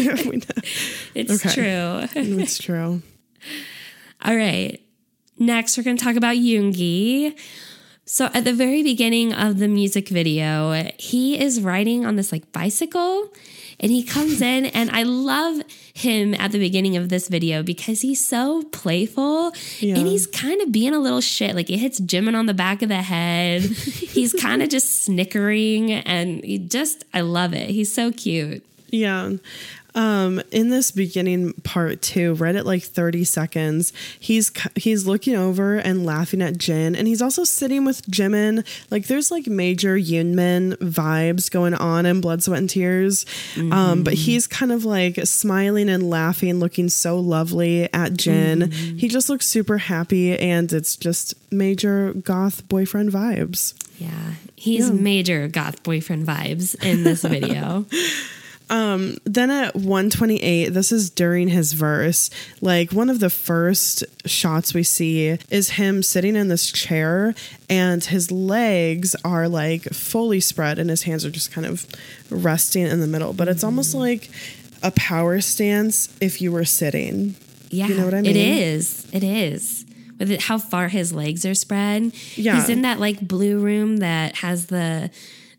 [SPEAKER 7] It's true.
[SPEAKER 8] It's true.
[SPEAKER 7] All right. Next, we're going to talk about Yoongi. So at the very beginning of the music video, he is riding on this like bicycle and he comes in, and I love him at the beginning of this video because he's so playful and he's kind of being a little shit. Like it hits Jimin on the back of the head. He's kind of just snickering and I love it. He's so cute.
[SPEAKER 8] Yeah. In this beginning part too, right at like 30 seconds, he's looking over and laughing at Jin, and he's also sitting with Jimin. Like there's like major Yoonmin vibes going on in Blood, Sweat and Tears. But he's kind of like smiling and laughing, looking so lovely at Jin. He just looks super happy, and it's just major goth boyfriend vibes.
[SPEAKER 7] Yeah, he's major goth boyfriend vibes in this video.
[SPEAKER 8] Then at 1:28, this is during his verse, like one of the first shots we see is him sitting in this chair, and his legs are like fully spread and his hands are just kind of resting in the middle, but it's almost like a power stance if you were sitting.
[SPEAKER 7] Yeah,
[SPEAKER 8] you know what I mean?
[SPEAKER 7] It is. With how far his legs are spread.
[SPEAKER 8] Yeah.
[SPEAKER 7] He's in that like blue room that has the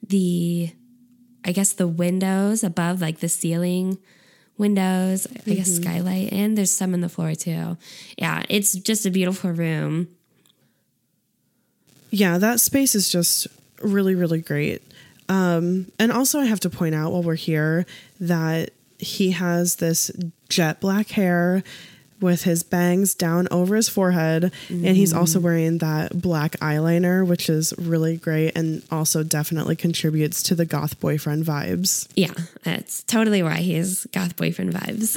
[SPEAKER 7] I guess the windows above, like the ceiling windows, I guess skylight, and there's some in the floor too. Yeah, it's just a beautiful room. Yeah,
[SPEAKER 8] that space is just really, really great. And also I have to point out while we're here that he has this jet black hair with his bangs down over his forehead. And he's also wearing that black eyeliner, which is really great and also definitely contributes to the goth boyfriend vibes.
[SPEAKER 7] Yeah, that's totally why he has goth boyfriend vibes.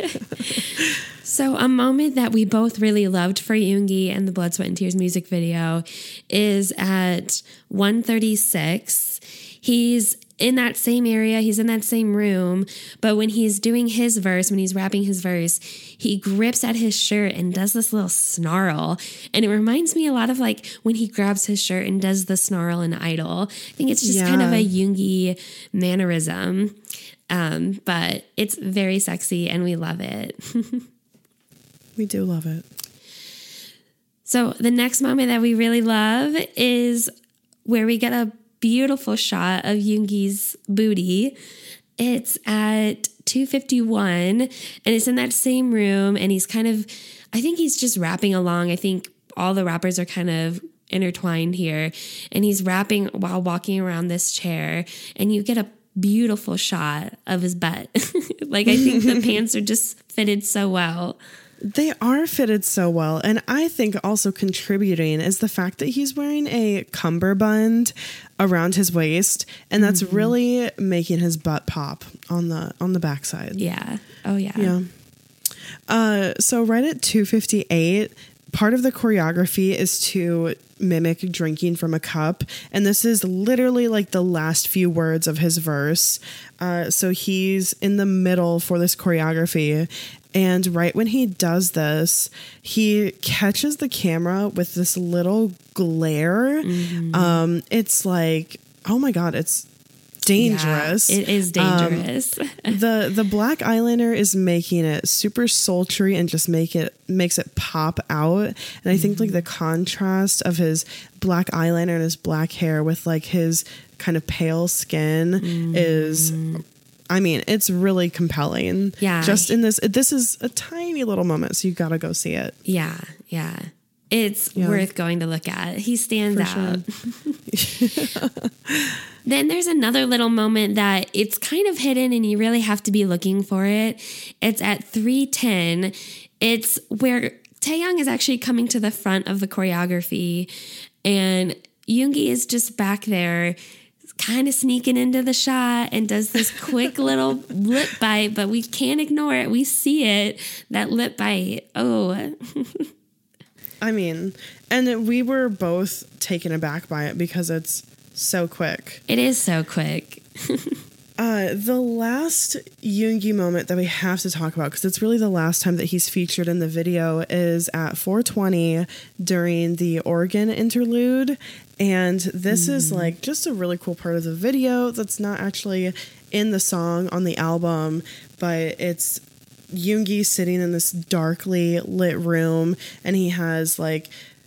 [SPEAKER 7] So a moment that we both really loved for Yoongi and the Blood, Sweat and Tears music video is at 1:36. He's in that same area, he's in that same room, but when he's doing his verse, when he's rapping his verse, he grips at his shirt and does this little snarl. And it reminds me a lot of like when he grabs his shirt and does the snarl in Idol. I think it's just kind of a Yoongi mannerism. But it's very sexy and we love it.
[SPEAKER 8] We do love it.
[SPEAKER 7] So the next moment that we really love is where we get a beautiful shot of Yoongi's booty. It's at 2:51 and it's in that same room, and he's kind of, I think he's just rapping along. I think all the rappers are kind of intertwined here, and he's rapping while walking around this chair, and you get a beautiful shot of his butt. Like I think the pants are just fitted so well.
[SPEAKER 8] They are fitted so well. And I think also contributing is the fact that he's wearing a cummerbund around his waist. And that's really making his butt pop on the backside.
[SPEAKER 7] Yeah. Oh, yeah.
[SPEAKER 8] Yeah. So right at 2:58, part of the choreography is to mimic drinking from a cup. And this is literally like the last few words of his verse. So he's in the middle for this choreography. And right when he does this, he catches the camera with this little glare. It's like, oh my God, it's dangerous.
[SPEAKER 7] Yeah, it is dangerous.
[SPEAKER 8] The black eyeliner is making it super sultry and just makes it pop out. And I think like the contrast of his black eyeliner and his black hair with like his kind of pale skin is, I mean, it's really compelling.
[SPEAKER 7] Yeah.
[SPEAKER 8] Just in this is a tiny little moment, so you gotta go see it.
[SPEAKER 7] Yeah. Yeah. It's worth going to look at. He stands out. Sure. Then there's another little moment that it's kind of hidden and you really have to be looking for it. It's at 3:10. It's where Taeyong is actually coming to the front of the choreography and Yoongi is just back there kind of sneaking into the shot and does this quick little lip bite, but we can't ignore it. We see it, that lip bite. Oh,
[SPEAKER 8] I mean, and we were both taken aback by it because it's so quick.
[SPEAKER 7] It is so quick.
[SPEAKER 8] The last Yoongi moment that we have to talk about, because it's really the last time that he's featured in the video, is at 4:20 during the organ interlude. And this is like just a really cool part of the video that's not actually in the song on the album, but it's Yoongi sitting in this darkly lit room, and he has like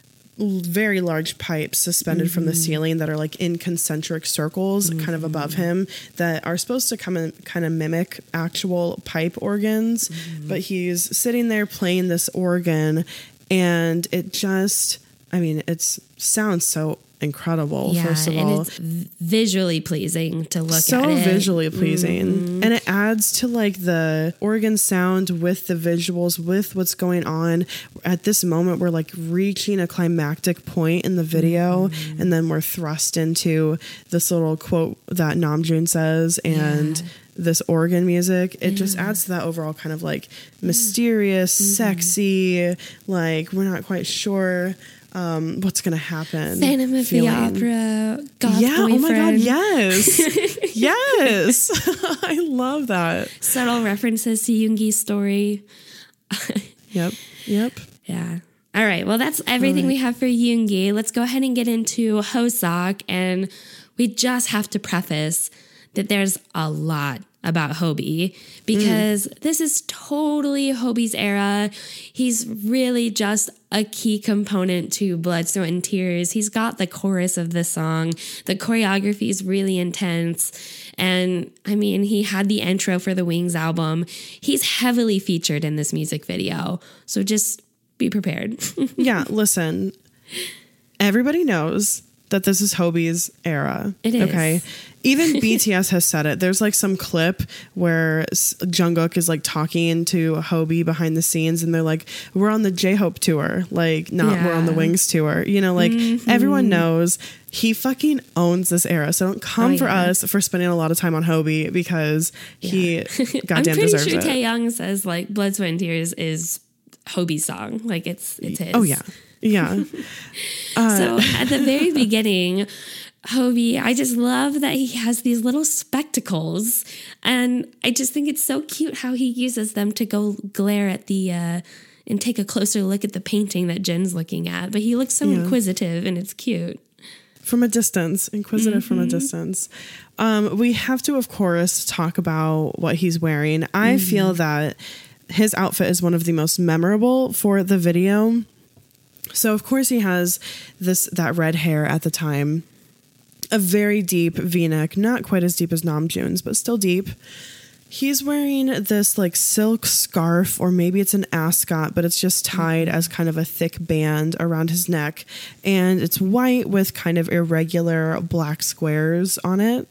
[SPEAKER 8] very large pipes suspended from the ceiling that are like in concentric circles kind of above him that are supposed to come and kind of mimic actual pipe organs. But he's sitting there playing this organ, and it just, I mean, it sounds so incredible. First of all,
[SPEAKER 7] it's visually pleasing to look at.
[SPEAKER 8] So visually pleasing, and it adds to like the organ sound with the visuals, with what's going on at this moment. We're like reaching a climactic point in the video, and then we're thrust into this little quote that Namjoon says, and this organ music. It just adds to that overall kind of like mysterious, sexy, like we're not quite sure what's gonna happen.
[SPEAKER 7] Phantom of the Opera, goth boyfriend.
[SPEAKER 8] Oh my god, yes. Yes. I love that.
[SPEAKER 7] Subtle references to Yoongi's story.
[SPEAKER 8] Yep.
[SPEAKER 7] Yeah. All right. Well, that's everything we have for Yoongi. Let's go ahead and get into Hoseok. And we just have to preface that there's a lot about Hobi because this is totally Hobi's era. He's really just a key component to Blood, Sweat, and Tears. He's got the chorus of the song. The choreography is really intense. And I mean, he had the intro for the Wings album. He's heavily featured in this music video. So just be prepared.
[SPEAKER 8] Yeah, listen. Everybody knows that this is Hobi's era.
[SPEAKER 7] It is.
[SPEAKER 8] Okay. Even BTS has said it. There's like some clip where Jungkook is like talking to Hobi behind the scenes and they're like, we're on the J-Hope tour. Like not we're on the Wings tour. You know, like everyone knows he fucking owns this era. So don't come for us for spending a lot of time on Hobi because he goddamn deserves it.
[SPEAKER 7] I'm pretty sure Taeyong says like Blood, Sweat, and Tears is Hobi's song. Like it's his.
[SPEAKER 8] Oh yeah. Yeah.
[SPEAKER 7] So at the very beginning, Hobi, I just love that he has these little spectacles. And I just think it's so cute how he uses them to go glare at the, and take a closer look at the painting that Jin's looking at. But he looks so inquisitive and it's cute.
[SPEAKER 8] From a distance, inquisitive from a distance. We have to, of course, talk about what he's wearing. I feel that his outfit is one of the most memorable for the video. So, of course, he has that red hair at the time, a very deep V-neck, not quite as deep as Namjoon's, but still deep. He's wearing this like silk scarf, or maybe it's an ascot, but it's just tied as kind of a thick band around his neck. And it's white with kind of irregular black squares on it.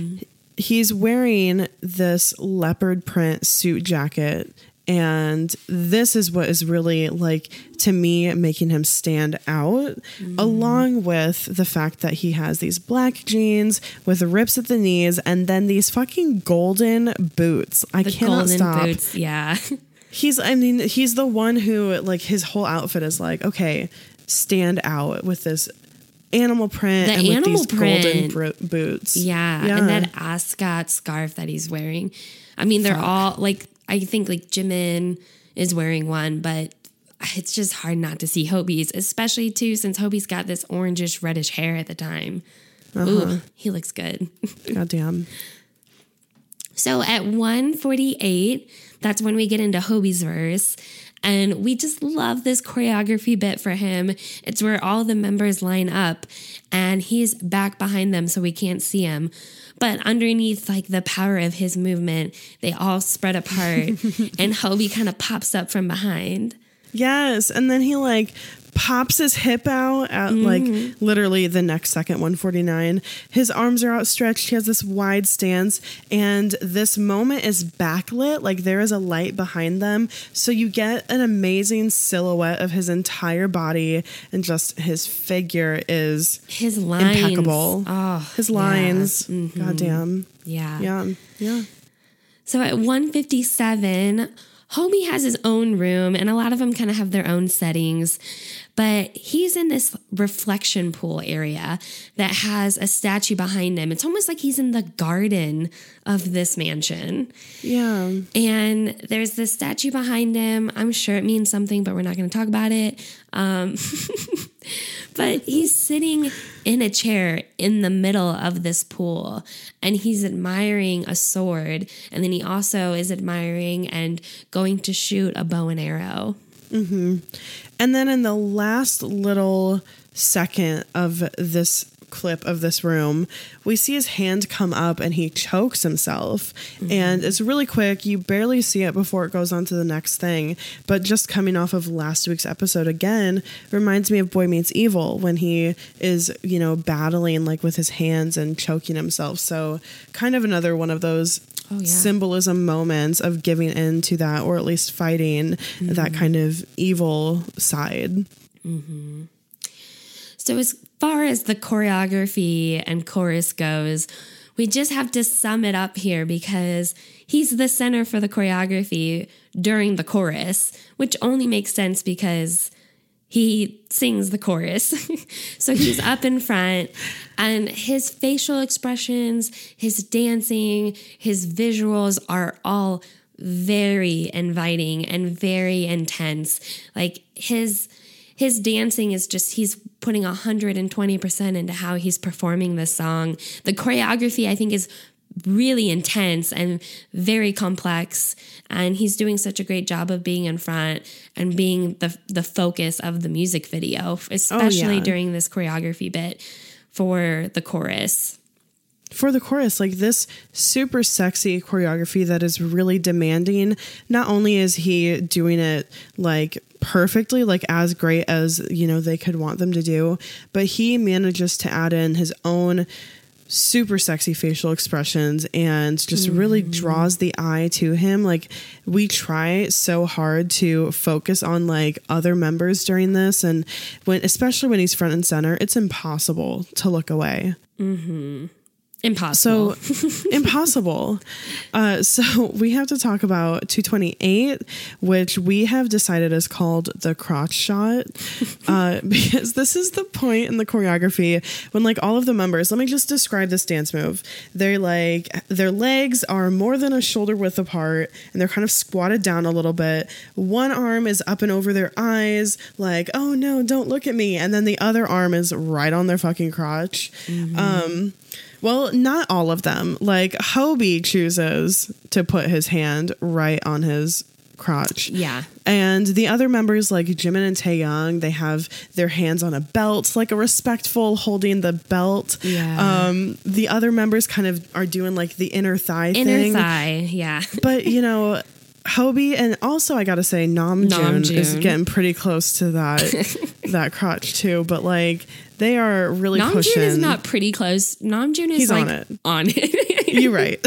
[SPEAKER 8] He's wearing this leopard print suit jacket. And this is what is really, like, to me, making him stand out, along with the fact that he has these black jeans with rips at the knees and then these fucking golden boots. I cannot stop.
[SPEAKER 7] Boots, yeah.
[SPEAKER 8] He's the one who, like, his whole outfit is like, okay, stand out with this animal print and with these golden boots.
[SPEAKER 7] Yeah, and that ascot scarf that he's wearing. I mean, they're all, like... I think like Jimin is wearing one, but it's just hard not to see Hobi's, especially too since Hobi's got this orangish reddish hair at the time. Ooh, he looks good.
[SPEAKER 8] Goddamn.
[SPEAKER 7] So at 1:48, that's when we get into Hobie's verse. And we just love this choreography bit for him. It's where all the members line up and he's back behind them so we can't see him. But underneath like the power of his movement, they all spread apart and Hobie kind of pops up from behind.
[SPEAKER 8] Yes. And then he like pops his hip out at like literally the next second, 1:49. His arms are outstretched. He has this wide stance and this moment is backlit. Like there is a light behind them. So you get an amazing silhouette of his entire body and just his figure is
[SPEAKER 7] his lines.
[SPEAKER 8] Impeccable.
[SPEAKER 7] Oh,
[SPEAKER 8] his lines. Goddamn.
[SPEAKER 7] Yeah.
[SPEAKER 8] Yeah. Yeah.
[SPEAKER 7] So at 1:57, Hobie has his own room, and a lot of them kind of have their own settings, but he's in this reflection pool area that has a statue behind him. It's almost like he's in the garden of this mansion.
[SPEAKER 8] Yeah.
[SPEAKER 7] And there's this statue behind him. I'm sure it means something, but we're not going to talk about it. But he's sitting in a chair in the middle of this pool and he's admiring a sword. And then he also is admiring and going to shoot a bow and arrow.
[SPEAKER 8] Mm-hmm. And then in the last little second of this clip of this room, we see his hand come up and he chokes himself. And it's really quick. You barely see it before it goes on to the next thing. But just coming off of last week's episode again, reminds me of Boy Meets Evil when he is, you know, battling like with his hands and choking himself. So kind of another one of those symbolism moments of giving in to that, or at least fighting that kind of evil side.
[SPEAKER 7] So as far as the choreography and chorus goes, we just have to sum it up here because he's the center for the choreography during the chorus, which only makes sense because he sings the chorus. So he's up in front and his facial expressions, his dancing, his visuals are all very inviting and very intense. Like his dancing is just, he's putting 120% into how he's performing this song. The choreography, I think, is really intense and very complex. And he's doing such a great job of being in front and being the focus of the music video, especially during this choreography bit for the chorus.
[SPEAKER 8] For the chorus, like this super sexy choreography that is really demanding. Not only is he doing it like perfectly, like as great as, you know, they could want them to do, but he manages to add in his own super sexy facial expressions and just really draws the eye to him. Like we try so hard to focus on like other members during this, and especially when he's front and center, it's impossible to look away.
[SPEAKER 7] Impossible.
[SPEAKER 8] So impossible. So we have to talk about 228, which we have decided is called the crotch shot, because this is the point in the choreography when like all of the members, let me just describe this dance move. They're like, their legs are more than a shoulder width apart and they're kind of squatted down a little bit. One arm is up and over their eyes, like, oh no, don't look at me. And then the other arm is right on their fucking crotch. Well, not all of them. Like Hobie chooses to put his hand right on his crotch.
[SPEAKER 7] Yeah.
[SPEAKER 8] And the other members like Jimin and Taeyong, they have their hands on a belt, like a respectful holding the belt.
[SPEAKER 7] Yeah.
[SPEAKER 8] The other members kind of are doing like the inner thigh thing.
[SPEAKER 7] Inner thigh, yeah.
[SPEAKER 8] But, you know, Hobie and also I gotta say Namjoon is getting pretty close to that crotch too. But like they are really pushing.
[SPEAKER 7] Namjoon is not pretty close. Namjoon is
[SPEAKER 8] He's
[SPEAKER 7] like
[SPEAKER 8] on it. You're right.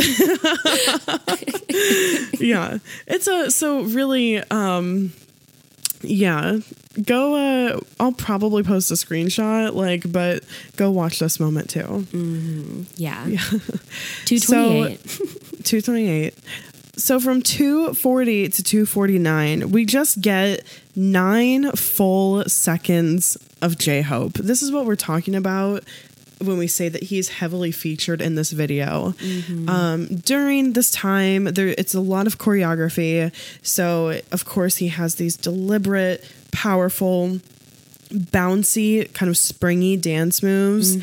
[SPEAKER 8] Yeah, it's so really yeah. Go. I'll probably post a screenshot. Like, but go watch this moment too.
[SPEAKER 7] Yeah.
[SPEAKER 8] 228. 228. So from 240 to 249, we just get 9 full seconds of J-Hope. This is what we're talking about when we say that he's heavily featured in this video. During this time, it's a lot of choreography. So, of course, he has these deliberate, powerful bouncy, kind of springy dance moves.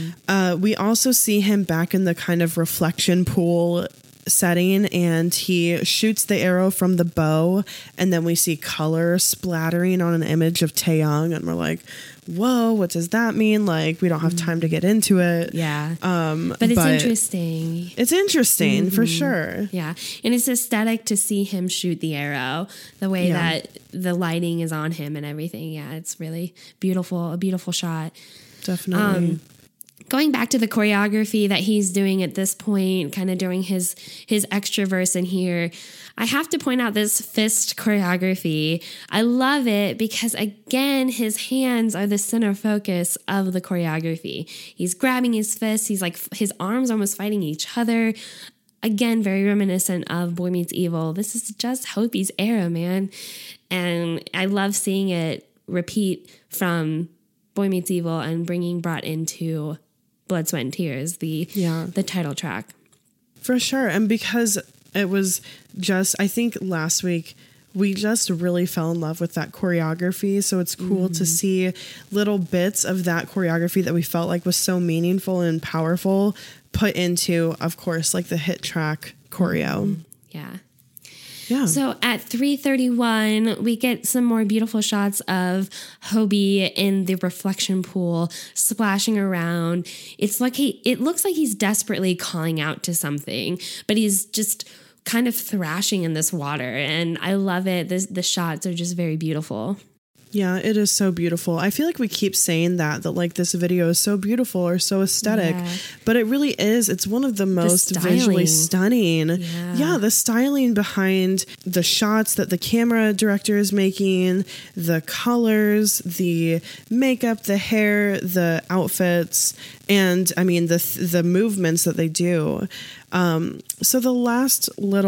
[SPEAKER 8] We also see him back in the kind of reflection pool setting, and he shoots the arrow from the bow, and then we see color splattering on an image of Taeyong, and we're like, whoa, what does that mean? Like, we don't have time to get into it.
[SPEAKER 7] Yeah. But it's interesting.
[SPEAKER 8] It's interesting for sure.
[SPEAKER 7] Yeah. And it's aesthetic to see him shoot the arrow, the way that the lighting is on him and everything. Yeah, it's really beautiful, a beautiful shot.
[SPEAKER 8] Definitely.
[SPEAKER 7] Going back to the choreography that he's doing at this point, kind of during his extra verse in here, I have to point out this fist choreography. I love it because, again, his hands are the center focus of the choreography. He's grabbing his fists. He's like, his arms almost fighting each other. Again, very reminiscent of Boy Meets Evil. This is just Hope's era, man. And I love seeing it repeat from Boy Meets Evil and brought into Blood, Sweat, and Tears, the title track.
[SPEAKER 8] For sure. And because it was just, I think last week, we just really fell in love with that choreography. So it's cool to see little bits of that choreography that we felt like was so meaningful and powerful put into, of course, like the hit track choreo.
[SPEAKER 7] Yeah.
[SPEAKER 8] Yeah.
[SPEAKER 7] So at 3:31, we get some more beautiful shots of Hobie in the reflection pool, splashing around. It looks like he's desperately calling out to something, but he's just kind of thrashing in this water, and I love it. The shots are just very beautiful.
[SPEAKER 8] Yeah, it is so beautiful. I feel like we keep saying that like this video is so beautiful or so aesthetic, but it really is. It's one of the most visually stunning. Yeah, the styling behind the shots that the camera director is making, the colors, the makeup, the hair, the outfits, and I mean the movements that they do. So the last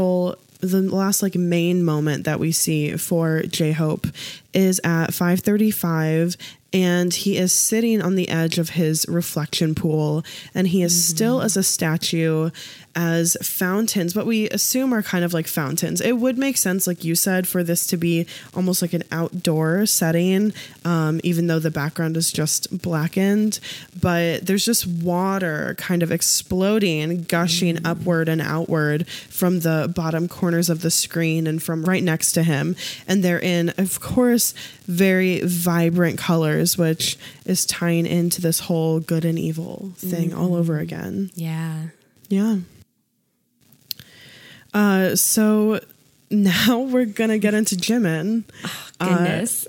[SPEAKER 8] like main moment that we see for J-Hope is at 5:35, and he is sitting on the edge of his reflection pool, and he is still as a statue as fountains, what we assume are kind of like fountains. It would make sense, like you said, for this to be almost like an outdoor setting, even though the background is just blackened, but there's just water kind of exploding, gushing upward and outward from the bottom corners of the screen and from right next to him. And they're in, of course, very vibrant colors, which is tying into this whole good and evil thing all over again.
[SPEAKER 7] Yeah.
[SPEAKER 8] Yeah. So now we're going to get into Jimin.
[SPEAKER 7] Oh, goodness.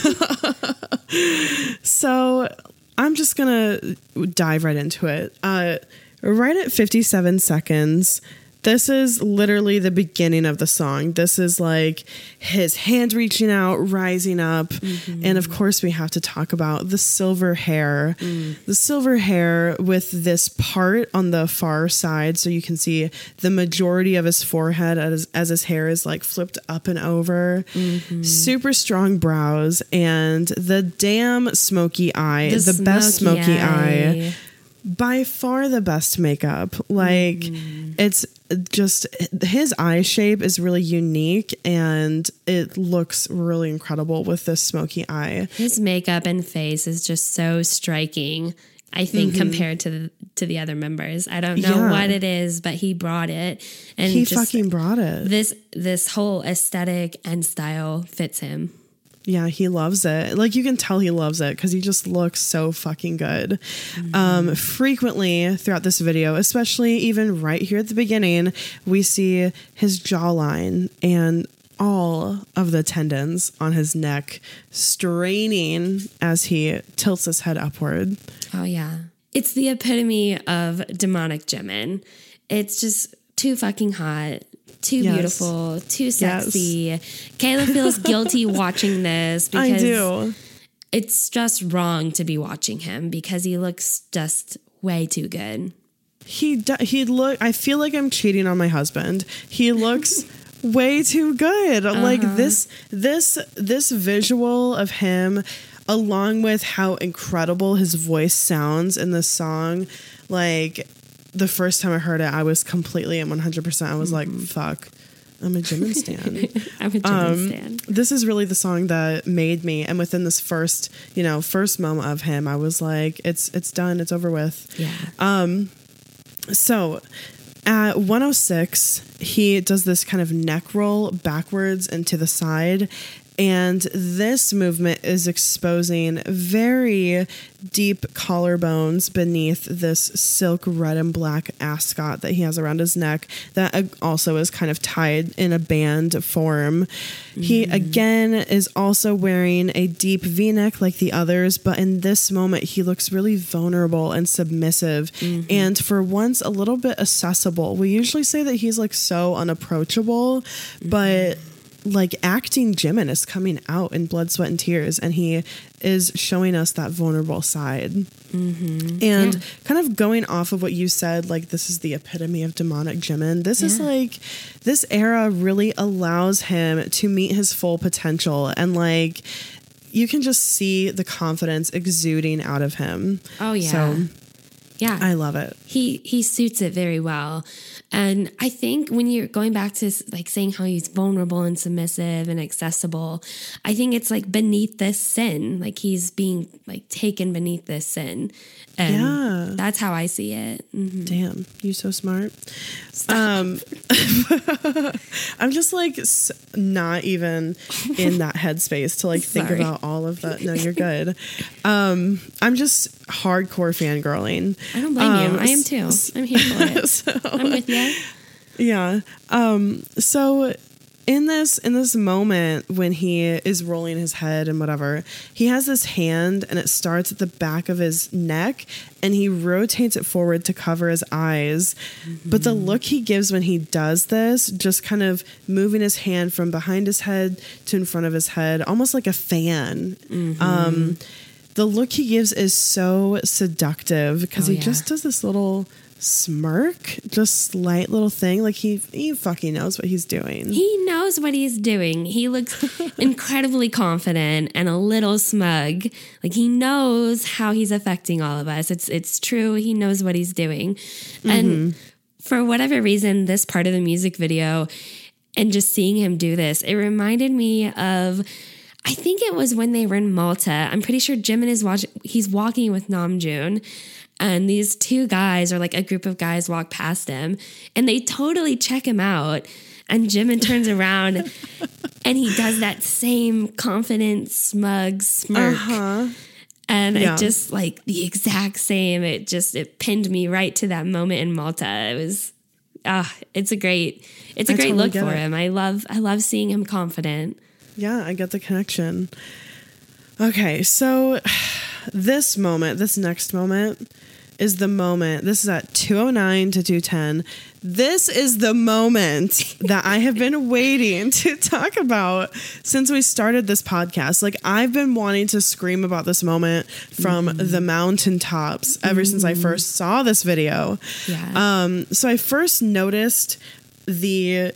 [SPEAKER 8] So I'm just going to dive right into it. Right at 57 seconds, this is literally the beginning of the song. This is like his hand reaching out, rising up. And of course, we have to talk about the silver hair. The silver hair with this part on the far side. So you can see the majority of his forehead as his hair is like flipped up and over. Super strong brows and the damn smoky eye. The best smoky eye. By far the best makeup. Like it's just, his eye shape is really unique and it looks really incredible with this smoky eye.
[SPEAKER 7] His makeup and face is just so striking, I think, compared to the other members. I don't know what it is, but he brought it, and
[SPEAKER 8] he fucking brought it.
[SPEAKER 7] This whole aesthetic and style fits him.
[SPEAKER 8] Yeah, he loves it. Like, you can tell he loves it because he just looks so fucking good. Frequently throughout this video, especially even right here at the beginning, we see his jawline and all of the tendons on his neck straining as he tilts his head upward.
[SPEAKER 7] Oh, yeah. It's the epitome of demonic Jimin. It's just too fucking hot. Too beautiful, too sexy. Kayla feels guilty watching this because
[SPEAKER 8] I do.
[SPEAKER 7] It's just wrong to be watching him because he looks just way too good.
[SPEAKER 8] I feel like I'm cheating on my husband. He looks way too good. Like this visual of him, along with how incredible his voice sounds in this song, like, the first time I heard it, I was completely and 100%. I was like, fuck, I'm a Jimin stan.
[SPEAKER 7] I'm a Jimin stan.
[SPEAKER 8] This is really the song that made me. And within this first moment of him, I was like, it's done. It's over with.
[SPEAKER 7] Yeah.
[SPEAKER 8] So at 106, he does this kind of neck roll backwards and to the side. And this movement is exposing very deep collarbones beneath this silk red and black ascot that he has around his neck that also is kind of tied in a band form. He, again, is also wearing a deep V-neck like the others, but in this moment, he looks really vulnerable and submissive and for once a little bit accessible. We usually say that he's like so unapproachable, but like acting Jimin is coming out in blood, sweat, and tears, and he is showing us that vulnerable side. And kind of going off of what you said, like this is the epitome of demonic Jimin. This is like, this era really allows him to meet his full potential, and like you can just see the confidence exuding out of him.
[SPEAKER 7] Oh yeah.
[SPEAKER 8] So
[SPEAKER 7] yeah,
[SPEAKER 8] I love it.
[SPEAKER 7] He suits it very well. And I think when you're going back to like saying how he's vulnerable and submissive and accessible, I think it's like beneath this sin, like he's being like taken beneath this sin. And that's how I see it.
[SPEAKER 8] Damn, you so smart. I'm just like not even in that headspace to like think about all of that. No, you're good. I'm just hardcore fangirling.
[SPEAKER 7] I don't blame you. I am too. I'm here for it. So, I'm with you.
[SPEAKER 8] Yeah. So in this moment when he is rolling his head and whatever, he has this hand and it starts at the back of his neck and he rotates it forward to cover his eyes. But the look he gives when he does this, just kind of moving his hand from behind his head to in front of his head, almost like a fan. The look he gives is so seductive because he just does this little smirk, just slight little thing. Like he fucking knows what he's doing.
[SPEAKER 7] He knows what he's doing. He looks incredibly confident and a little smug. Like he knows how he's affecting all of us. It's true. He knows what he's doing. And for whatever reason, this part of the music video and just seeing him do this, it reminded me of, I think it was when they were in Malta. I'm pretty sure Jimin he's walking with Namjoon. And these two guys, or like a group of guys, walk past him and they totally check him out. And Jimin turns around and he does that same confident, smug smirk. And it just like the exact same. It pinned me right to that moment in Malta. It was, it's a great look for him. I love seeing him confident.
[SPEAKER 8] Yeah, I get the connection. Okay, so this next moment is the moment. This is at 2:09 to 2:10. This is the moment that I have been waiting to talk about since we started this podcast. Like I've been wanting to scream about this moment from the mountaintops ever since I first saw this video.
[SPEAKER 7] Yeah.
[SPEAKER 8] So I first noticed the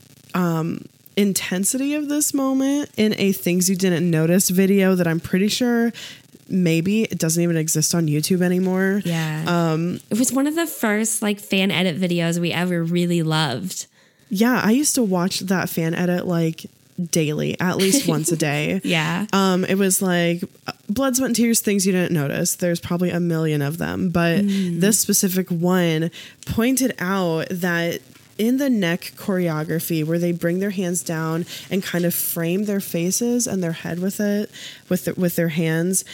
[SPEAKER 8] intensity of this moment in a Things You Didn't Notice video that I'm pretty sure maybe it doesn't even exist on YouTube anymore.
[SPEAKER 7] Yeah. It was one of the first like fan edit videos we ever really loved.
[SPEAKER 8] Yeah, I used to watch that fan edit like daily, at least once a day.
[SPEAKER 7] Yeah.
[SPEAKER 8] It was like Blood, Sweat, and Tears, Things You Didn't Notice. There's probably a million of them, but this specific one pointed out that in the neck choreography where they bring their hands down and kind of frame their faces and their head with it, with their hands,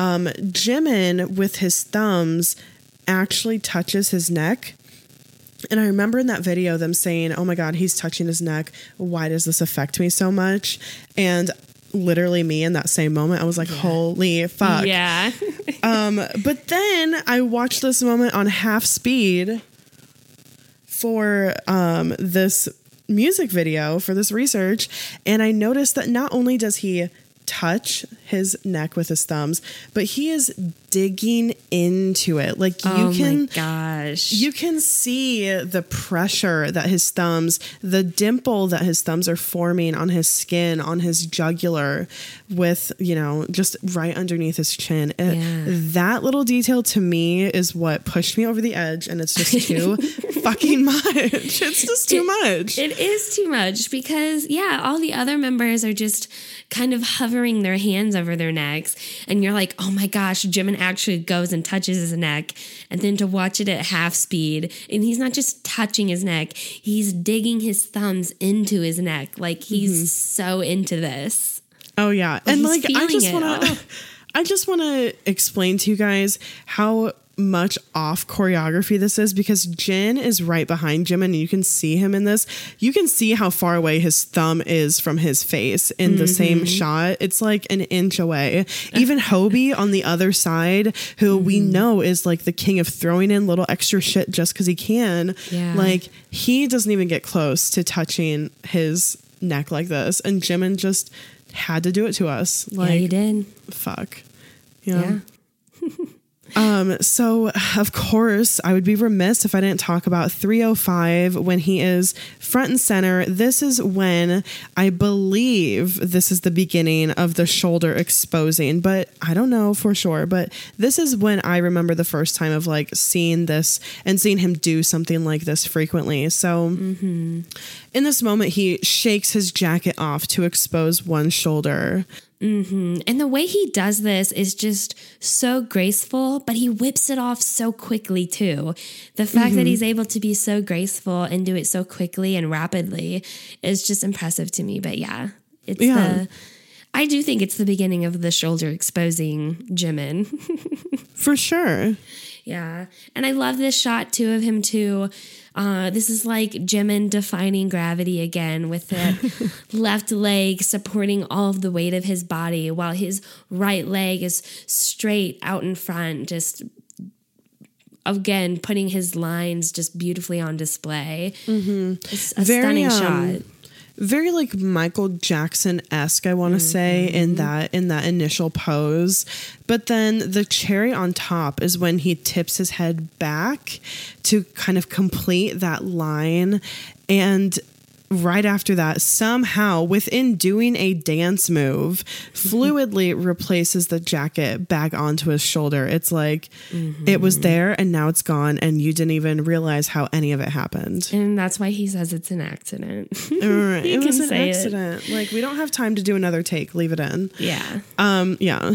[SPEAKER 8] Jimin with his thumbs actually touches his neck. And I remember in that video them saying, oh my God, he's touching his neck. Why does this affect me so much? And literally me in that same moment, I was like, holy fuck.
[SPEAKER 7] Yeah.
[SPEAKER 8] But then I watched this moment on half speed for this music video, for this research, and I noticed that not only does he touch his neck with his thumbs, but he is digging into it. Like
[SPEAKER 7] Oh my gosh.
[SPEAKER 8] You can see the pressure that his thumbs, the dimple that his thumbs are forming on his skin, on his jugular, with, you know, just right underneath his chin. That little detail to me is what pushed me over the edge, and it's just too fucking much. It's just too much.
[SPEAKER 7] It is too much because, yeah, all the other members are just kind of hovering their hands over their necks, and you're like, oh my gosh, Jimin actually goes and touches his neck, and then to watch it at half speed, and he's not just touching his neck, he's digging his thumbs into his neck. Like, he's so into this.
[SPEAKER 8] Oh yeah. And like, I just want to explain to you guys how much off choreography this is, because Jin is right behind Jimin and you can see him in this. You can see how far away his thumb is from his face in the same shot. It's like an inch away. Even Hobie on the other side, who we know is like the king of throwing in little extra shit just because he can.
[SPEAKER 7] Yeah.
[SPEAKER 8] Like, he doesn't even get close to touching his neck like this. And Jimin just had to do it to us. Like,
[SPEAKER 7] yeah, he did.
[SPEAKER 8] Fuck. Yeah. So of course I would be remiss if I didn't talk about 305 when he is front and center. This is when I believe this is the beginning of the shoulder exposing, but I don't know for sure. But this is when I remember the first time of like seeing this and seeing him do something like this frequently. So in this moment, he shakes his jacket off to expose one shoulder.
[SPEAKER 7] And the way he does this is just so graceful, but he whips it off so quickly too. The fact that he's able to be so graceful and do it so quickly and rapidly is just impressive to me. But yeah, I do think it's the beginning of the shoulder exposing Jimin.
[SPEAKER 8] For sure.
[SPEAKER 7] Yeah. And I love this shot too of him too. This is like Jimin defying gravity again with that left leg supporting all of the weight of his body while his right leg is straight out in front, just again putting his lines just beautifully on display. It's a stunning shot.
[SPEAKER 8] Very like Michael Jackson-esque, I want to say, in that initial pose. But then the cherry on top is when he tips his head back to kind of complete that line. And right after that, somehow within doing a dance move, fluidly replaces the jacket back onto his shoulder. It's like it was there and now it's gone, and you didn't even realize how any of it happened.
[SPEAKER 7] And that's why he says it's an accident.
[SPEAKER 8] Right. It was an accident. Like, we don't have time to do another take. Leave it in.
[SPEAKER 7] Yeah.
[SPEAKER 8] Yeah.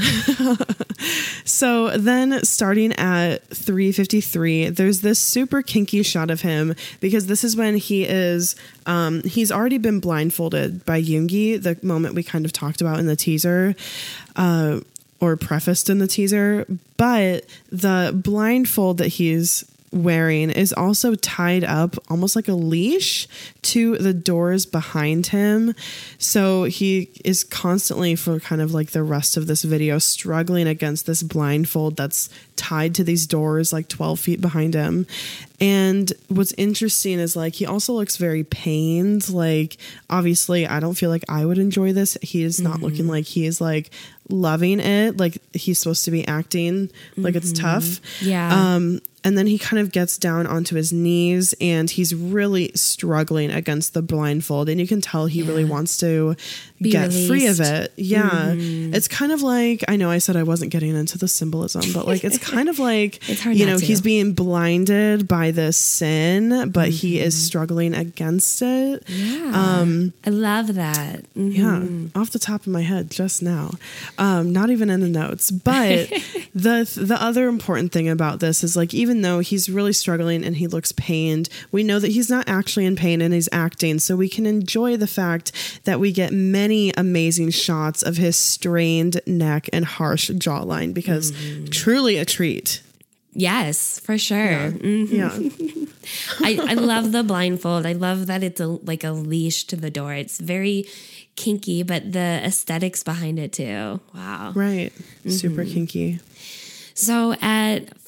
[SPEAKER 8] So then starting at 3:53, there's this super kinky shot of him, because this is when he is he's already been blindfolded by Yoongi, the moment we kind of talked about in the teaser, or prefaced in the teaser. But the blindfold that he's wearing is also tied up almost like a leash to the doors behind him. So he is constantly, for kind of like the rest of this video, struggling against this blindfold that's tied to these doors like 12 feet behind him. And what's interesting is like he also looks very pained. Like, obviously I don't feel like I would enjoy this. He is not looking like he is like loving it. Like, he's supposed to be acting like it's tough.
[SPEAKER 7] Yeah.
[SPEAKER 8] And then he kind of gets down onto his knees and he's really struggling against the blindfold. And you can tell he really wants to get free of it. Yeah. It's kind of like, I know I said I wasn't getting into the symbolism, but like, it's kind of like,
[SPEAKER 7] it's hard,
[SPEAKER 8] you know,
[SPEAKER 7] not to.
[SPEAKER 8] he's being blinded by this sin, but he is struggling against it.
[SPEAKER 7] Yeah. I love that.
[SPEAKER 8] Yeah, off the top of my head just now. Not even in the notes. But the other important thing about this is like, even though he's really struggling and he looks pained, we know that he's not actually in pain and he's acting. So we can enjoy the fact that we get many amazing shots of his strained neck and harsh jawline, because truly a treat.
[SPEAKER 7] Yes, for sure.
[SPEAKER 8] Yeah.
[SPEAKER 7] I love the blindfold. I love that it's like a leash to the door. It's very kinky, but the aesthetics behind it too. Wow.
[SPEAKER 8] Right. Super kinky.
[SPEAKER 7] So at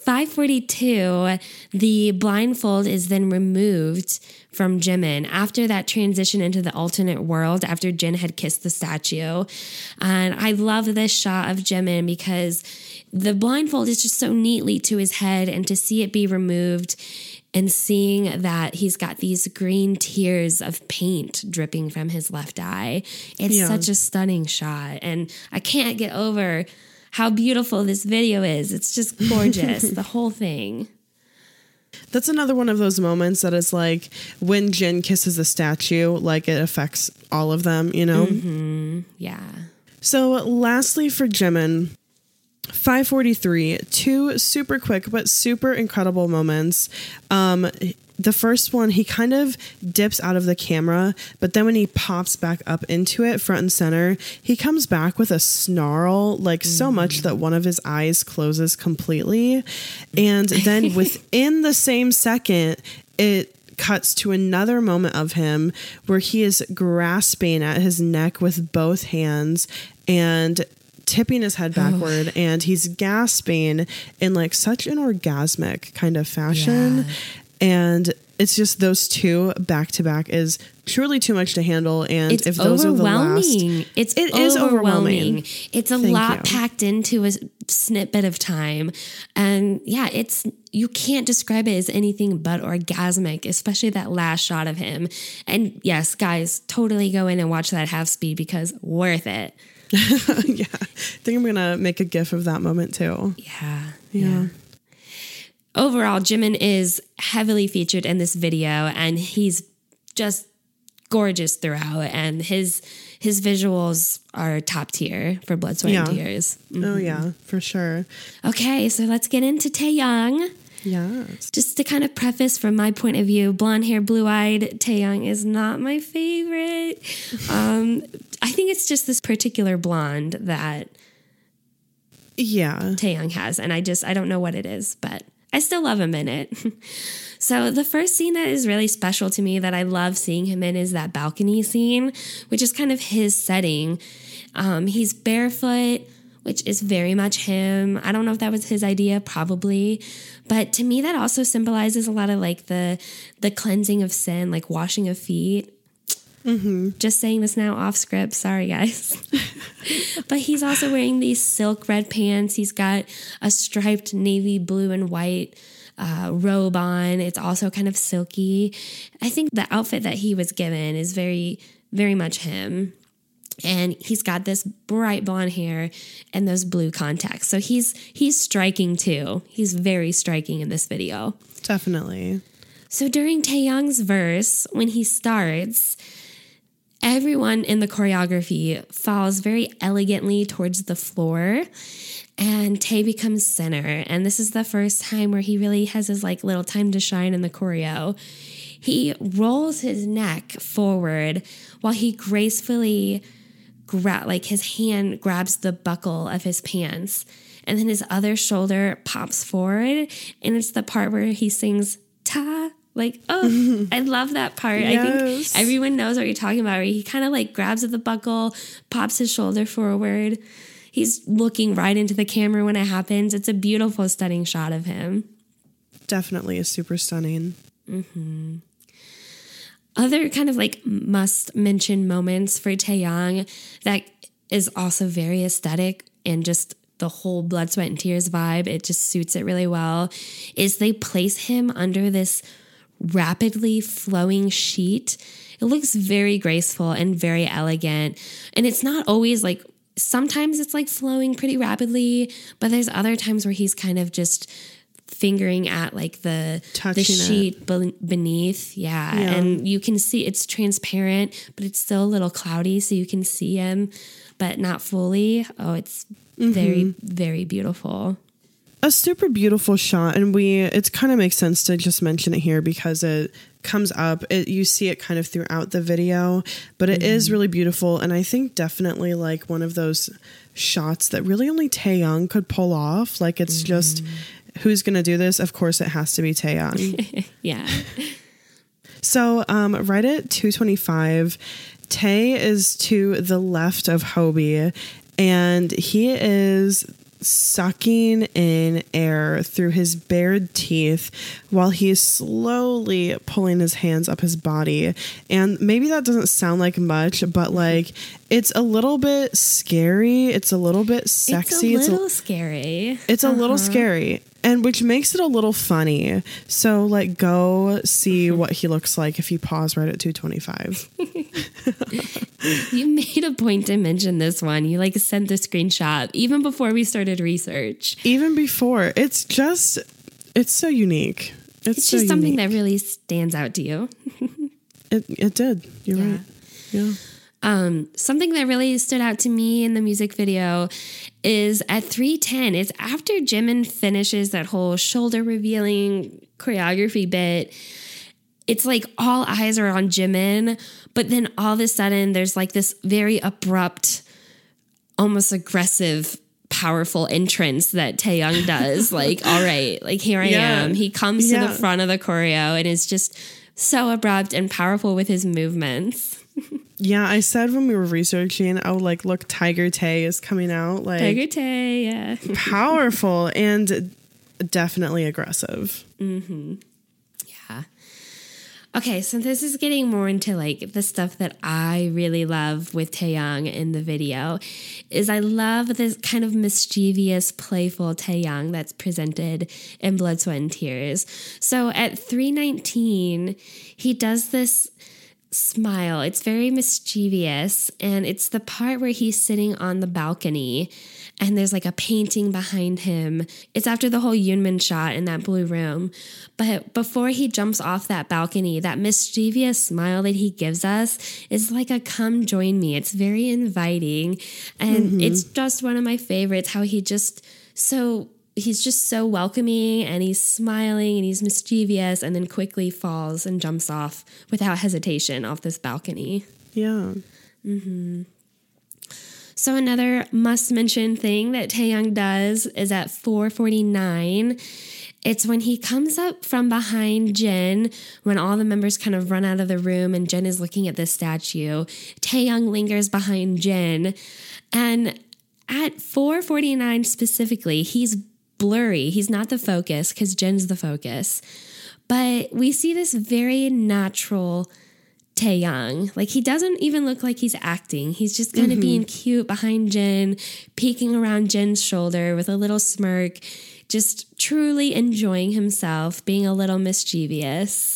[SPEAKER 7] 5:42, the blindfold is then removed from Jimin after that transition into the alternate world after Jin had kissed the statue. And I love this shot of Jimin because the blindfold is just so neatly to his head, and to see it be removed and seeing that he's got these green tears of paint dripping from his left eye. It's such a stunning shot. And I can't get over how beautiful this video is. It's just gorgeous, the whole thing.
[SPEAKER 8] That's another one of those moments that is like when Jin kisses a statue, like it affects all of them, you know?
[SPEAKER 7] Mm-hmm. Yeah.
[SPEAKER 8] So lastly for Jimin, 5:43, two super quick but super incredible moments. The first one, he kind of dips out of the camera, but then when he pops back up into it front and center, he comes back with a snarl, like so much that one of his eyes closes completely. And then within the same second, it cuts to another moment of him where he is grasping at his neck with both hands and tipping his head backward, and he's gasping in like such an orgasmic kind of fashion. Yeah. And it's just those two back to back is truly too much to handle. And
[SPEAKER 7] it's
[SPEAKER 8] if those are the last,
[SPEAKER 7] it
[SPEAKER 8] is overwhelming.
[SPEAKER 7] It's a lot packed into a snippet of time. And yeah, you can't describe it as anything but orgasmic, especially that last shot of him. And yes, guys, totally go in and watch that half speed because worth it.
[SPEAKER 8] Yeah. I think I'm going to make a GIF of that moment too.
[SPEAKER 7] Yeah. Overall, Jimin is heavily featured in this video, and he's just gorgeous throughout, and his visuals are top tier for Blood, Sweat, and Tears. Mm-hmm.
[SPEAKER 8] Oh, yeah, for sure.
[SPEAKER 7] Okay, so let's get into Taehyung.
[SPEAKER 8] Yes.
[SPEAKER 7] Just to kind of preface from my point of view, blonde hair, blue-eyed Taehyung is not my favorite. I think it's just this particular blonde that Taehyung has, and I don't know what it is, but I still love him in it. So the first scene that is really special to me that I love seeing him in is that balcony scene, which is kind of his setting. He's barefoot, which is very much him. I don't know if that was his idea, probably. But to me, that also symbolizes a lot of like the cleansing of sin, like washing of feet. Mm-hmm. Just saying this now off script. Sorry, guys. But he's also wearing these silk red pants. He's got a striped navy blue and white robe on. It's also kind of silky. I think the outfit that he was given is very, very much him. And he's got this bright blonde hair and those blue contacts. So he's striking too. He's very striking in this video.
[SPEAKER 8] Definitely. So
[SPEAKER 7] during Taehyung's verse, when he starts, everyone in the choreography falls very elegantly towards the floor, and Tae becomes center. And this is the first time where he really has his like little time to shine in the choreo. He rolls his neck forward while he gracefully his hand grabs the buckle of his pants, and then his other shoulder pops forward, and it's the part where he sings ta. Like, oh, I love that part. Yes. I think everyone knows what you're talking about. Where he kind of like grabs at the buckle, pops his shoulder forward. He's looking right into the camera when it happens. It's a beautiful, stunning shot of him.
[SPEAKER 8] Definitely is super stunning.
[SPEAKER 7] Mm-hmm. Other kind of like must mention moments for Taehyung that is also very aesthetic and just the whole Blood, Sweat, and Tears vibe. It just suits it really well. Is they place him under this rapidly flowing sheet. It looks very graceful and very elegant. And it's not always like, sometimes it's like flowing pretty rapidly, but there's other times where he's kind of just fingering at like the sheet beneath. Yeah. And you can see it's transparent, but it's still a little cloudy, so you can see him, but not fully. Oh, it's very, very beautiful.
[SPEAKER 8] A super beautiful shot, and it kind of makes sense to just mention it here because it comes up. You see it kind of throughout the video, but it is really beautiful, and I think definitely like one of those shots that really only Taehyung could pull off. Like it's just, who's going to do this? Of course, it has to be Taehyung.
[SPEAKER 7] Yeah.
[SPEAKER 8] So right at 2:25, Tae is to the left of Hobie, and he is sucking in air through his bared teeth while he's slowly pulling his hands up his body. And maybe that doesn't sound like much, but like it's a little bit scary. It's a little bit sexy.
[SPEAKER 7] It's a little scary.
[SPEAKER 8] It's a little scary. And which makes it a little funny. So like go see what he looks like if you pause right at 2:25.
[SPEAKER 7] You made a point to mention this one. You like sent the screenshot even before we started research.
[SPEAKER 8] Even before. It's so unique.
[SPEAKER 7] It's just something that really stands out to you.
[SPEAKER 8] It did. You're right. Yeah.
[SPEAKER 7] Something that really stood out to me in the music video is at 3:10. It's after Jimin finishes that whole shoulder revealing choreography bit. It's like all eyes are on Jimin, but then all of a sudden there's like this very abrupt, almost aggressive, powerful entrance that Taehyung does. Like, all right, like here I am. He comes to the front of the choreo and is just so abrupt and powerful with his movements.
[SPEAKER 8] Yeah, I said when we were researching, I would like, look, Tiger Tae is coming out. Like
[SPEAKER 7] Tiger Tae, yeah.
[SPEAKER 8] Powerful and definitely aggressive.
[SPEAKER 7] Mm-hmm. Yeah. Okay, so this is getting more into like the stuff that I really love with Taehyung in the video. Is I love this kind of mischievous, playful Taehyung that's presented in Blood, Sweat, and Tears. So at 3:19, he does this smile. It's very mischievous, and it's the part where he's sitting on the balcony and there's like a painting behind him. It's after the whole Yoonmin shot in that blue room. But before he jumps off that balcony, that mischievous smile that he gives us is like a come join me. It's very inviting, and it's just one of my favorites, how he's just so welcoming, and he's smiling and he's mischievous, and then quickly falls and jumps off without hesitation off this balcony.
[SPEAKER 8] Yeah.
[SPEAKER 7] Mm-hmm. So another must-mention thing that Taehyung does is at 4:49. It's when he comes up from behind Jin, when all the members kind of run out of the room and Jin is looking at the statue. Taehyung lingers behind Jin. And at 4:49 specifically, he's blurry. He's not the focus because Jin's the focus. But we see this very natural Taehyung. Like, he doesn't even look like he's acting. He's just kind of being cute behind Jin, peeking around Jin's shoulder with a little smirk, just truly enjoying himself, being a little mischievous.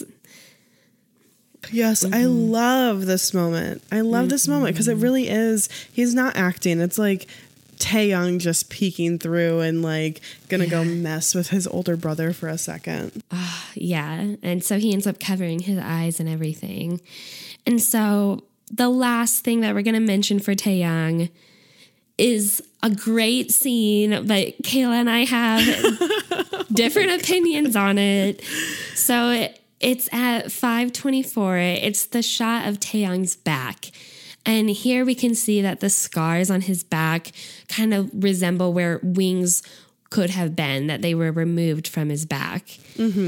[SPEAKER 8] Yes, I love this moment. I love this moment because it really is. He's not acting. It's like Taehyung just peeking through and like gonna go mess with his older brother for a second.
[SPEAKER 7] Yeah. And so he ends up covering his eyes and everything. And so the last thing that we're gonna mention for Taehyung is a great scene, but Kayla and I have different opinions on it. So it's at 5:24. It's the shot of Taehyung's back. And here we can see that the scars on his back kind of resemble where wings could have been, that they were removed from his back.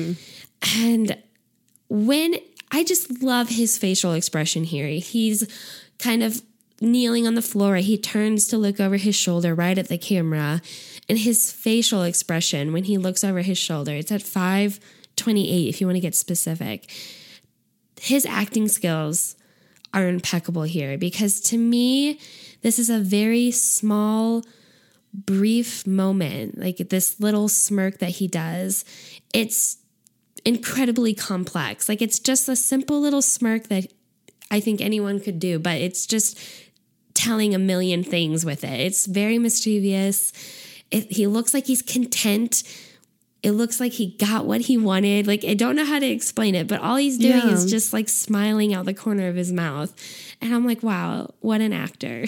[SPEAKER 7] And when I just love his facial expression here. He's kind of kneeling on the floor. He turns to look over his shoulder right at the camera. And his facial expression when he looks over his shoulder, it's at 5:28 if you want to get specific. His acting skills are impeccable here, because to me, this is a very small, brief moment. Like this little smirk that he does, it's incredibly complex. Like it's just a simple little smirk that I think anyone could do, but it's just telling a million things with it. It's very mischievous. He looks like he's content. It looks like he got what he wanted. Like, I don't know how to explain it, but all he's doing is just like smiling out the corner of his mouth. And I'm like, wow, what an actor.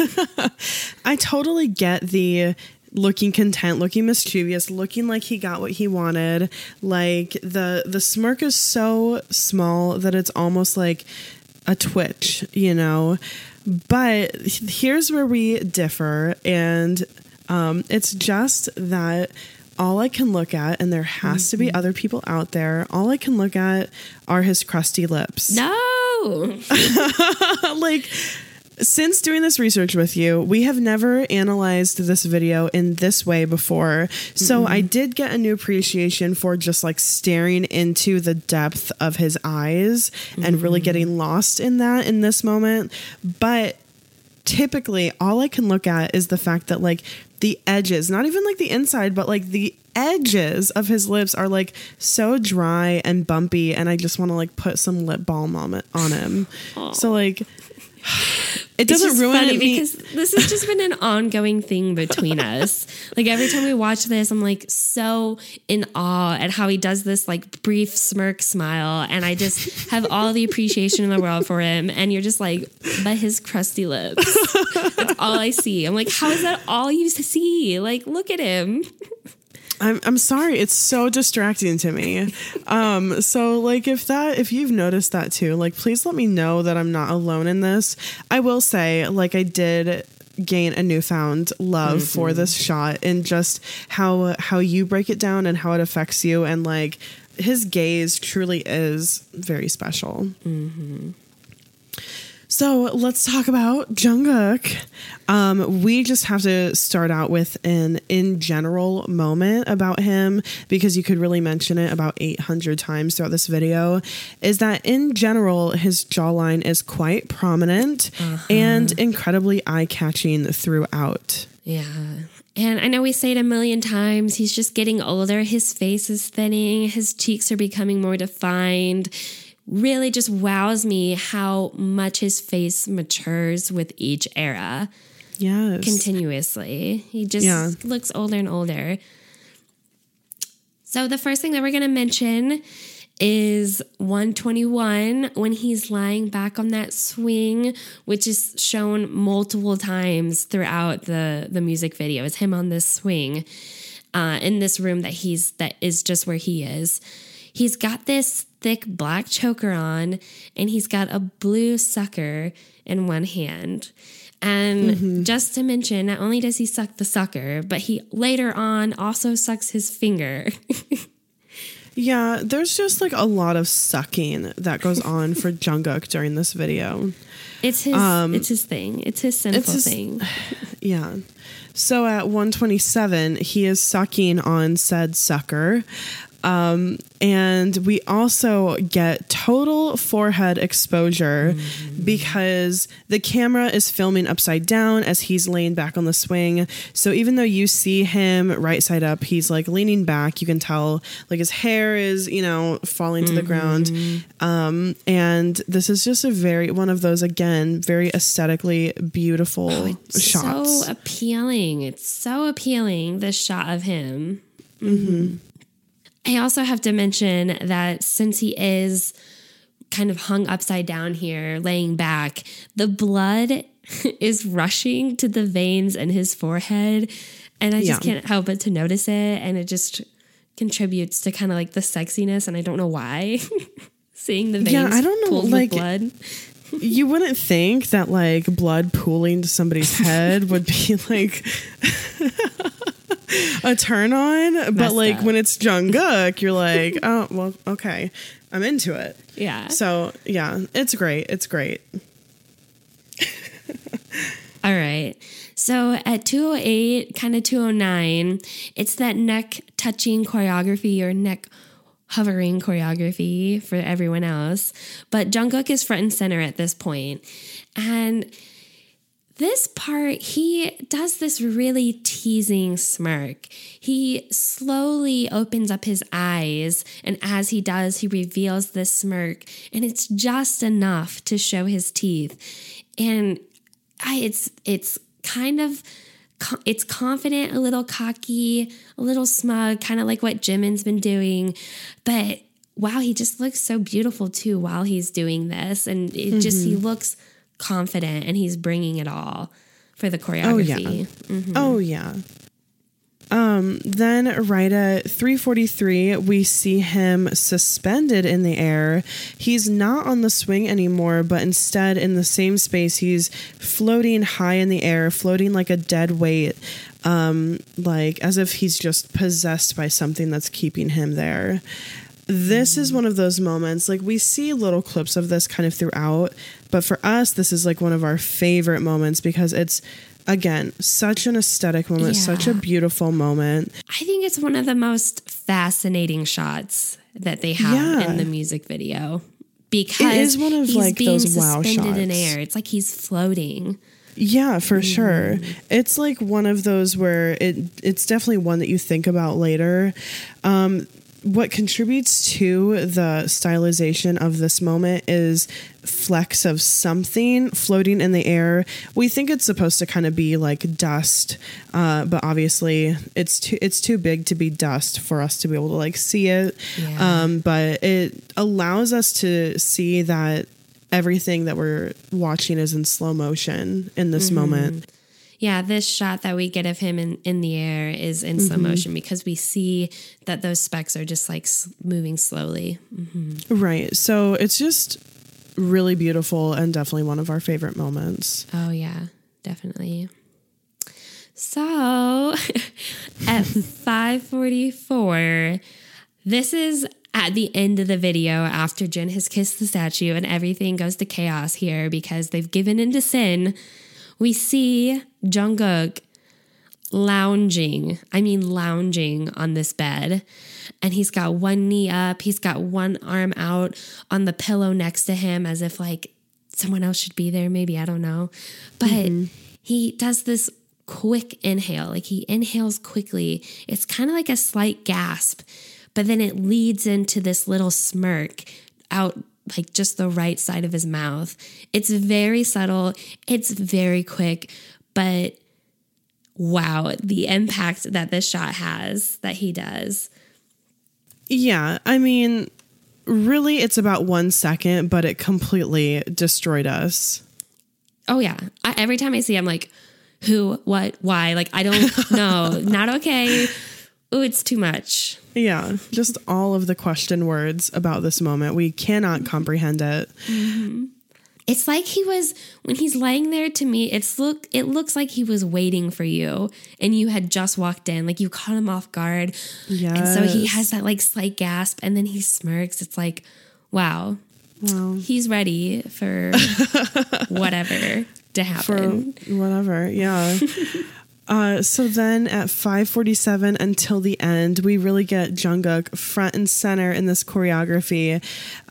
[SPEAKER 8] I totally get the looking content, looking mischievous, looking like he got what he wanted. Like the smirk is so small that it's almost like a twitch, you know? But here's where we differ. And it's just that all I can look at, and there has to be other people out there, all I can look at are his crusty lips.
[SPEAKER 7] No!
[SPEAKER 8] Like, Since doing this research with you, we have never analyzed this video in this way before. So I did get a new appreciation for just like staring into the depth of his eyes and really getting lost in that in this moment. But typically all I can look at is the fact that like the edges, not even like the inside, but like the edges of his lips are like so dry and bumpy. And I just want to like put some lip balm on him. Aww. So like, it doesn't ruin
[SPEAKER 7] funny
[SPEAKER 8] it
[SPEAKER 7] because this has just been an ongoing thing between us. Like every time we watch this, I'm like so in awe at how he does this like brief smirk smile, and I just have all the appreciation in the world for him. And you're just like, but his crusty lips. That's all I see. I'm like, how is that all you see? Like, look at him.
[SPEAKER 8] I'm sorry, it's so distracting to me. So like if you've noticed that too, like please let me know that I'm not alone in this. I will say, like, I did gain a newfound love for this shot and just how you break it down and how it affects you, and like his gaze truly is very special. So let's talk about Jungkook. We just have to start out with an in general moment about him, because you could really mention it about 800 times throughout this video, is that in general, his jawline is quite prominent and incredibly eye-catching throughout.
[SPEAKER 7] Yeah. And I know we say it a million times, he's just getting older. His face is thinning. His cheeks are becoming more defined. Really just wows me how much his face matures with each era.
[SPEAKER 8] Yes.
[SPEAKER 7] Continuously. He just looks older and older. So the first thing that we're going to mention is 121, when he's lying back on that swing, which is shown multiple times throughout the music video. Is him on this swing in this room that is just where he is. He's got this thick black choker on, and he's got a blue sucker in one hand. And just to mention, not only does he suck the sucker, but he later on also sucks his finger.
[SPEAKER 8] Yeah, there's just like a lot of sucking that goes on for Jungkook during this video.
[SPEAKER 7] It's his thing. It's his sinful thing.
[SPEAKER 8] Yeah. So at 127, he is sucking on said sucker. And we also get total forehead exposure because the camera is filming upside down as he's laying back on the swing. So even though you see him right side up, he's like leaning back. You can tell like his hair is, falling to the ground. And this is just one of those, again, very aesthetically beautiful shots.
[SPEAKER 7] So appealing. It's so appealing, this shot of him. I also have to mention that since he is kind of hung upside down here, laying back, the blood is rushing to the veins in his forehead. And I just can't help but to notice it. And it just contributes to kind of like the sexiness. And I don't know why. Seeing the veins
[SPEAKER 8] I don't know,
[SPEAKER 7] pulled with blood.
[SPEAKER 8] You wouldn't think that like blood pooling to somebody's head would be like a turn on, but like when it's Jungkook, you're like, oh, well, okay, I'm into it.
[SPEAKER 7] Yeah.
[SPEAKER 8] So yeah, it's great. It's great.
[SPEAKER 7] All right. So at 208, kind of 209, it's that neck touching choreography or neck hovering choreography for everyone else. But Jungkook is front and center at this point. And this part, he does this really teasing smirk. He slowly opens up his eyes, and as he does, he reveals this smirk, and it's just enough to show his teeth. And it's kind of, it's confident, a little cocky, a little smug, kind of like what Jimin's been doing. But wow, he just looks so beautiful too while he's doing this. And it he looks confident, and he's bringing it all for the choreography.
[SPEAKER 8] Oh yeah. Then right at 3:43, we see him suspended in the air. He's not on the swing anymore, but instead in the same space, he's floating high in the air, floating like a dead weight, like as if he's just possessed by something that's keeping him there. This is one of those moments, like we see little clips of this kind of throughout, but for us, this is like one of our favorite moments because it's, again, such an aesthetic moment, such a beautiful moment.
[SPEAKER 7] I think it's one of the most fascinating shots that they have in the music video because
[SPEAKER 8] it is one of
[SPEAKER 7] he's
[SPEAKER 8] like
[SPEAKER 7] being
[SPEAKER 8] those wow
[SPEAKER 7] suspended in
[SPEAKER 8] shots.
[SPEAKER 7] air. It's like he's floating.
[SPEAKER 8] Yeah, for sure. It's like one of those where it's definitely one that you think about later. What contributes to the stylization of this moment is flecks of something floating in the air. We think it's supposed to kind of be like dust, but obviously it's too big to be dust for us to be able to like see it.
[SPEAKER 7] Yeah.
[SPEAKER 8] But it allows us to see that everything that we're watching is in slow motion in this moment.
[SPEAKER 7] Yeah, this shot that we get of him in the air is in slow motion because we see that those specks are just like moving slowly.
[SPEAKER 8] Right. So it's just really beautiful and definitely one of our favorite moments.
[SPEAKER 7] Oh, yeah, definitely. So at 5:44, this is at the end of the video after Jin has kissed the statue and everything goes to chaos here because they've given into sin. We see Jungkook lounging on this bed. And he's got one knee up. He's got one arm out on the pillow next to him as if like someone else should be there. Maybe, I don't know. But he does this quick inhale. Like he inhales quickly. It's kind of like a slight gasp. But then it leads into this little smirk out like just the right side of his mouth. It's very subtle. It's very quick, but wow, the impact that this shot has that he does.
[SPEAKER 8] Yeah. I mean, really it's about 1 second, but it completely destroyed us.
[SPEAKER 7] Oh yeah. Every time I see, I'm like, who, what, why? Like, I don't know. Not okay. Ooh, it's too much.
[SPEAKER 8] Yeah, just all of the question words about this moment. We cannot comprehend it.
[SPEAKER 7] It's like when he's laying there, to me, it looks like he was waiting for you and you had just walked in, like you caught him off guard.
[SPEAKER 8] Yes.
[SPEAKER 7] And so he has that like slight gasp and then he smirks. It's like, wow, he's ready for whatever to happen.
[SPEAKER 8] For whatever, yeah. So then at 5:47 until the end, we really get Jungkook front and center in this choreography.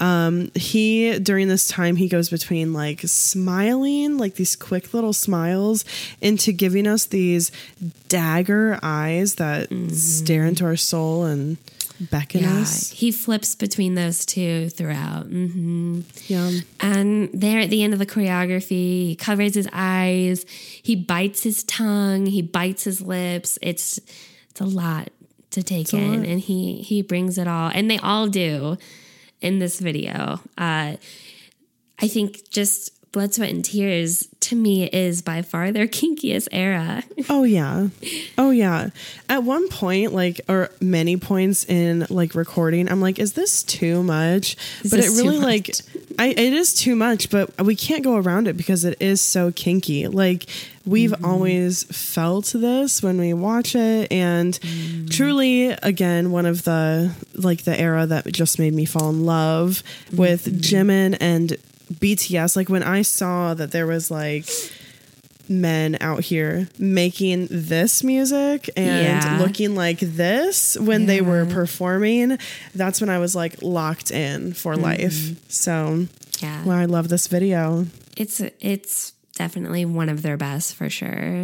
[SPEAKER 8] During this time, he goes between like smiling, like these quick little smiles, into giving us these dagger eyes that stare into our soul and beckon us.
[SPEAKER 7] He flips between those two throughout.
[SPEAKER 8] Yeah.
[SPEAKER 7] And there at the end of the choreography, he covers his eyes, he bites his tongue, he bites his lips. It's a lot to take in, and he brings it all, and they all do in this video. I think just Blood, Sweat, and Tears, to me, is by far their kinkiest era.
[SPEAKER 8] Oh, yeah. Oh, yeah. At one point, like, or many points in, like, recording, I'm like, is this too much? But it really, like, it is too much, but we can't go around it because it is so kinky. Like, we've always felt this when we watch it. And truly, again, one of the, like, the era that just made me fall in love with Jimin and BTS. Like when I saw that there was like men out here making this music and looking like this when they were performing, that's when I was like locked in for life. So well, I love this video.
[SPEAKER 7] It's definitely one of their best for sure.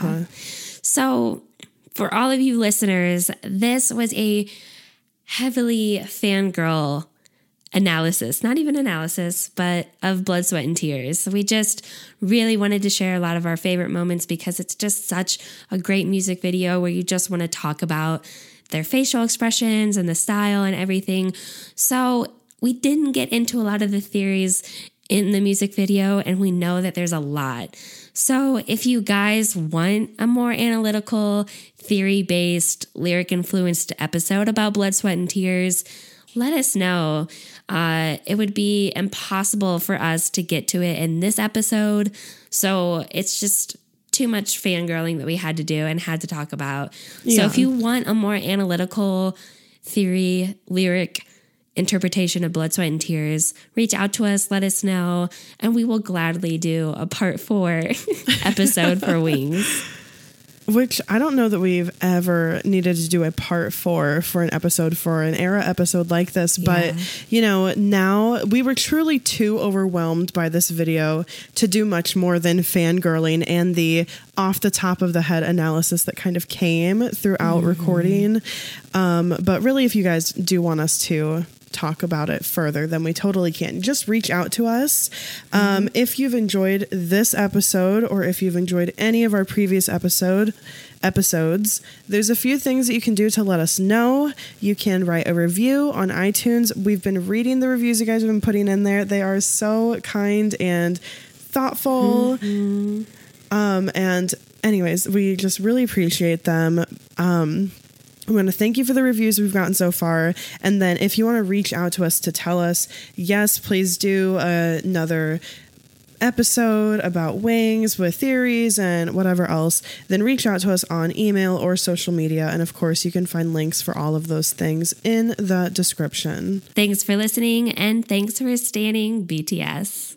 [SPEAKER 7] So for all of you listeners, this was a heavily fangirl analysis, not even analysis, but of Blood, Sweat, and Tears. We just really wanted to share a lot of our favorite moments because it's just such a great music video where you just want to talk about their facial expressions and the style and everything. So we didn't get into a lot of the theories in the music video, and we know that there's a lot. So if you guys want a more analytical, theory-based, lyric-influenced episode about Blood, Sweat, and Tears, let us know. It would be impossible for us to get to it in this episode. So it's just too much fangirling that we had to do and had to talk about. So if you want a more analytical, theory, lyric interpretation of Blood, Sweat, and Tears, reach out to us, let us know, and we will gladly do a part 4 episode for Wings.
[SPEAKER 8] Which I don't know that we've ever needed to do a part 4 for an episode, for an era episode like this. But, you know, now we were truly too overwhelmed by this video to do much more than fangirling and the off the top of the head analysis that kind of came throughout recording. But really, if you guys do want us to talk about it further, then we totally can. Just reach out to us. If you've enjoyed this episode, or if you've enjoyed any of our previous episodes, there's a few things that you can do to let us know. You can write a review on iTunes. We've been reading the reviews you guys have been putting in there. They are so kind and thoughtful. And anyways, we just really appreciate them. I want to thank you for the reviews we've gotten so far. And then if you want to reach out to us to tell us, yes, please do another episode about Wings with theories and whatever else, then reach out to us on email or social media. And of course, you can find links for all of those things in the description.
[SPEAKER 7] Thanks for listening, and thanks for standing BTS.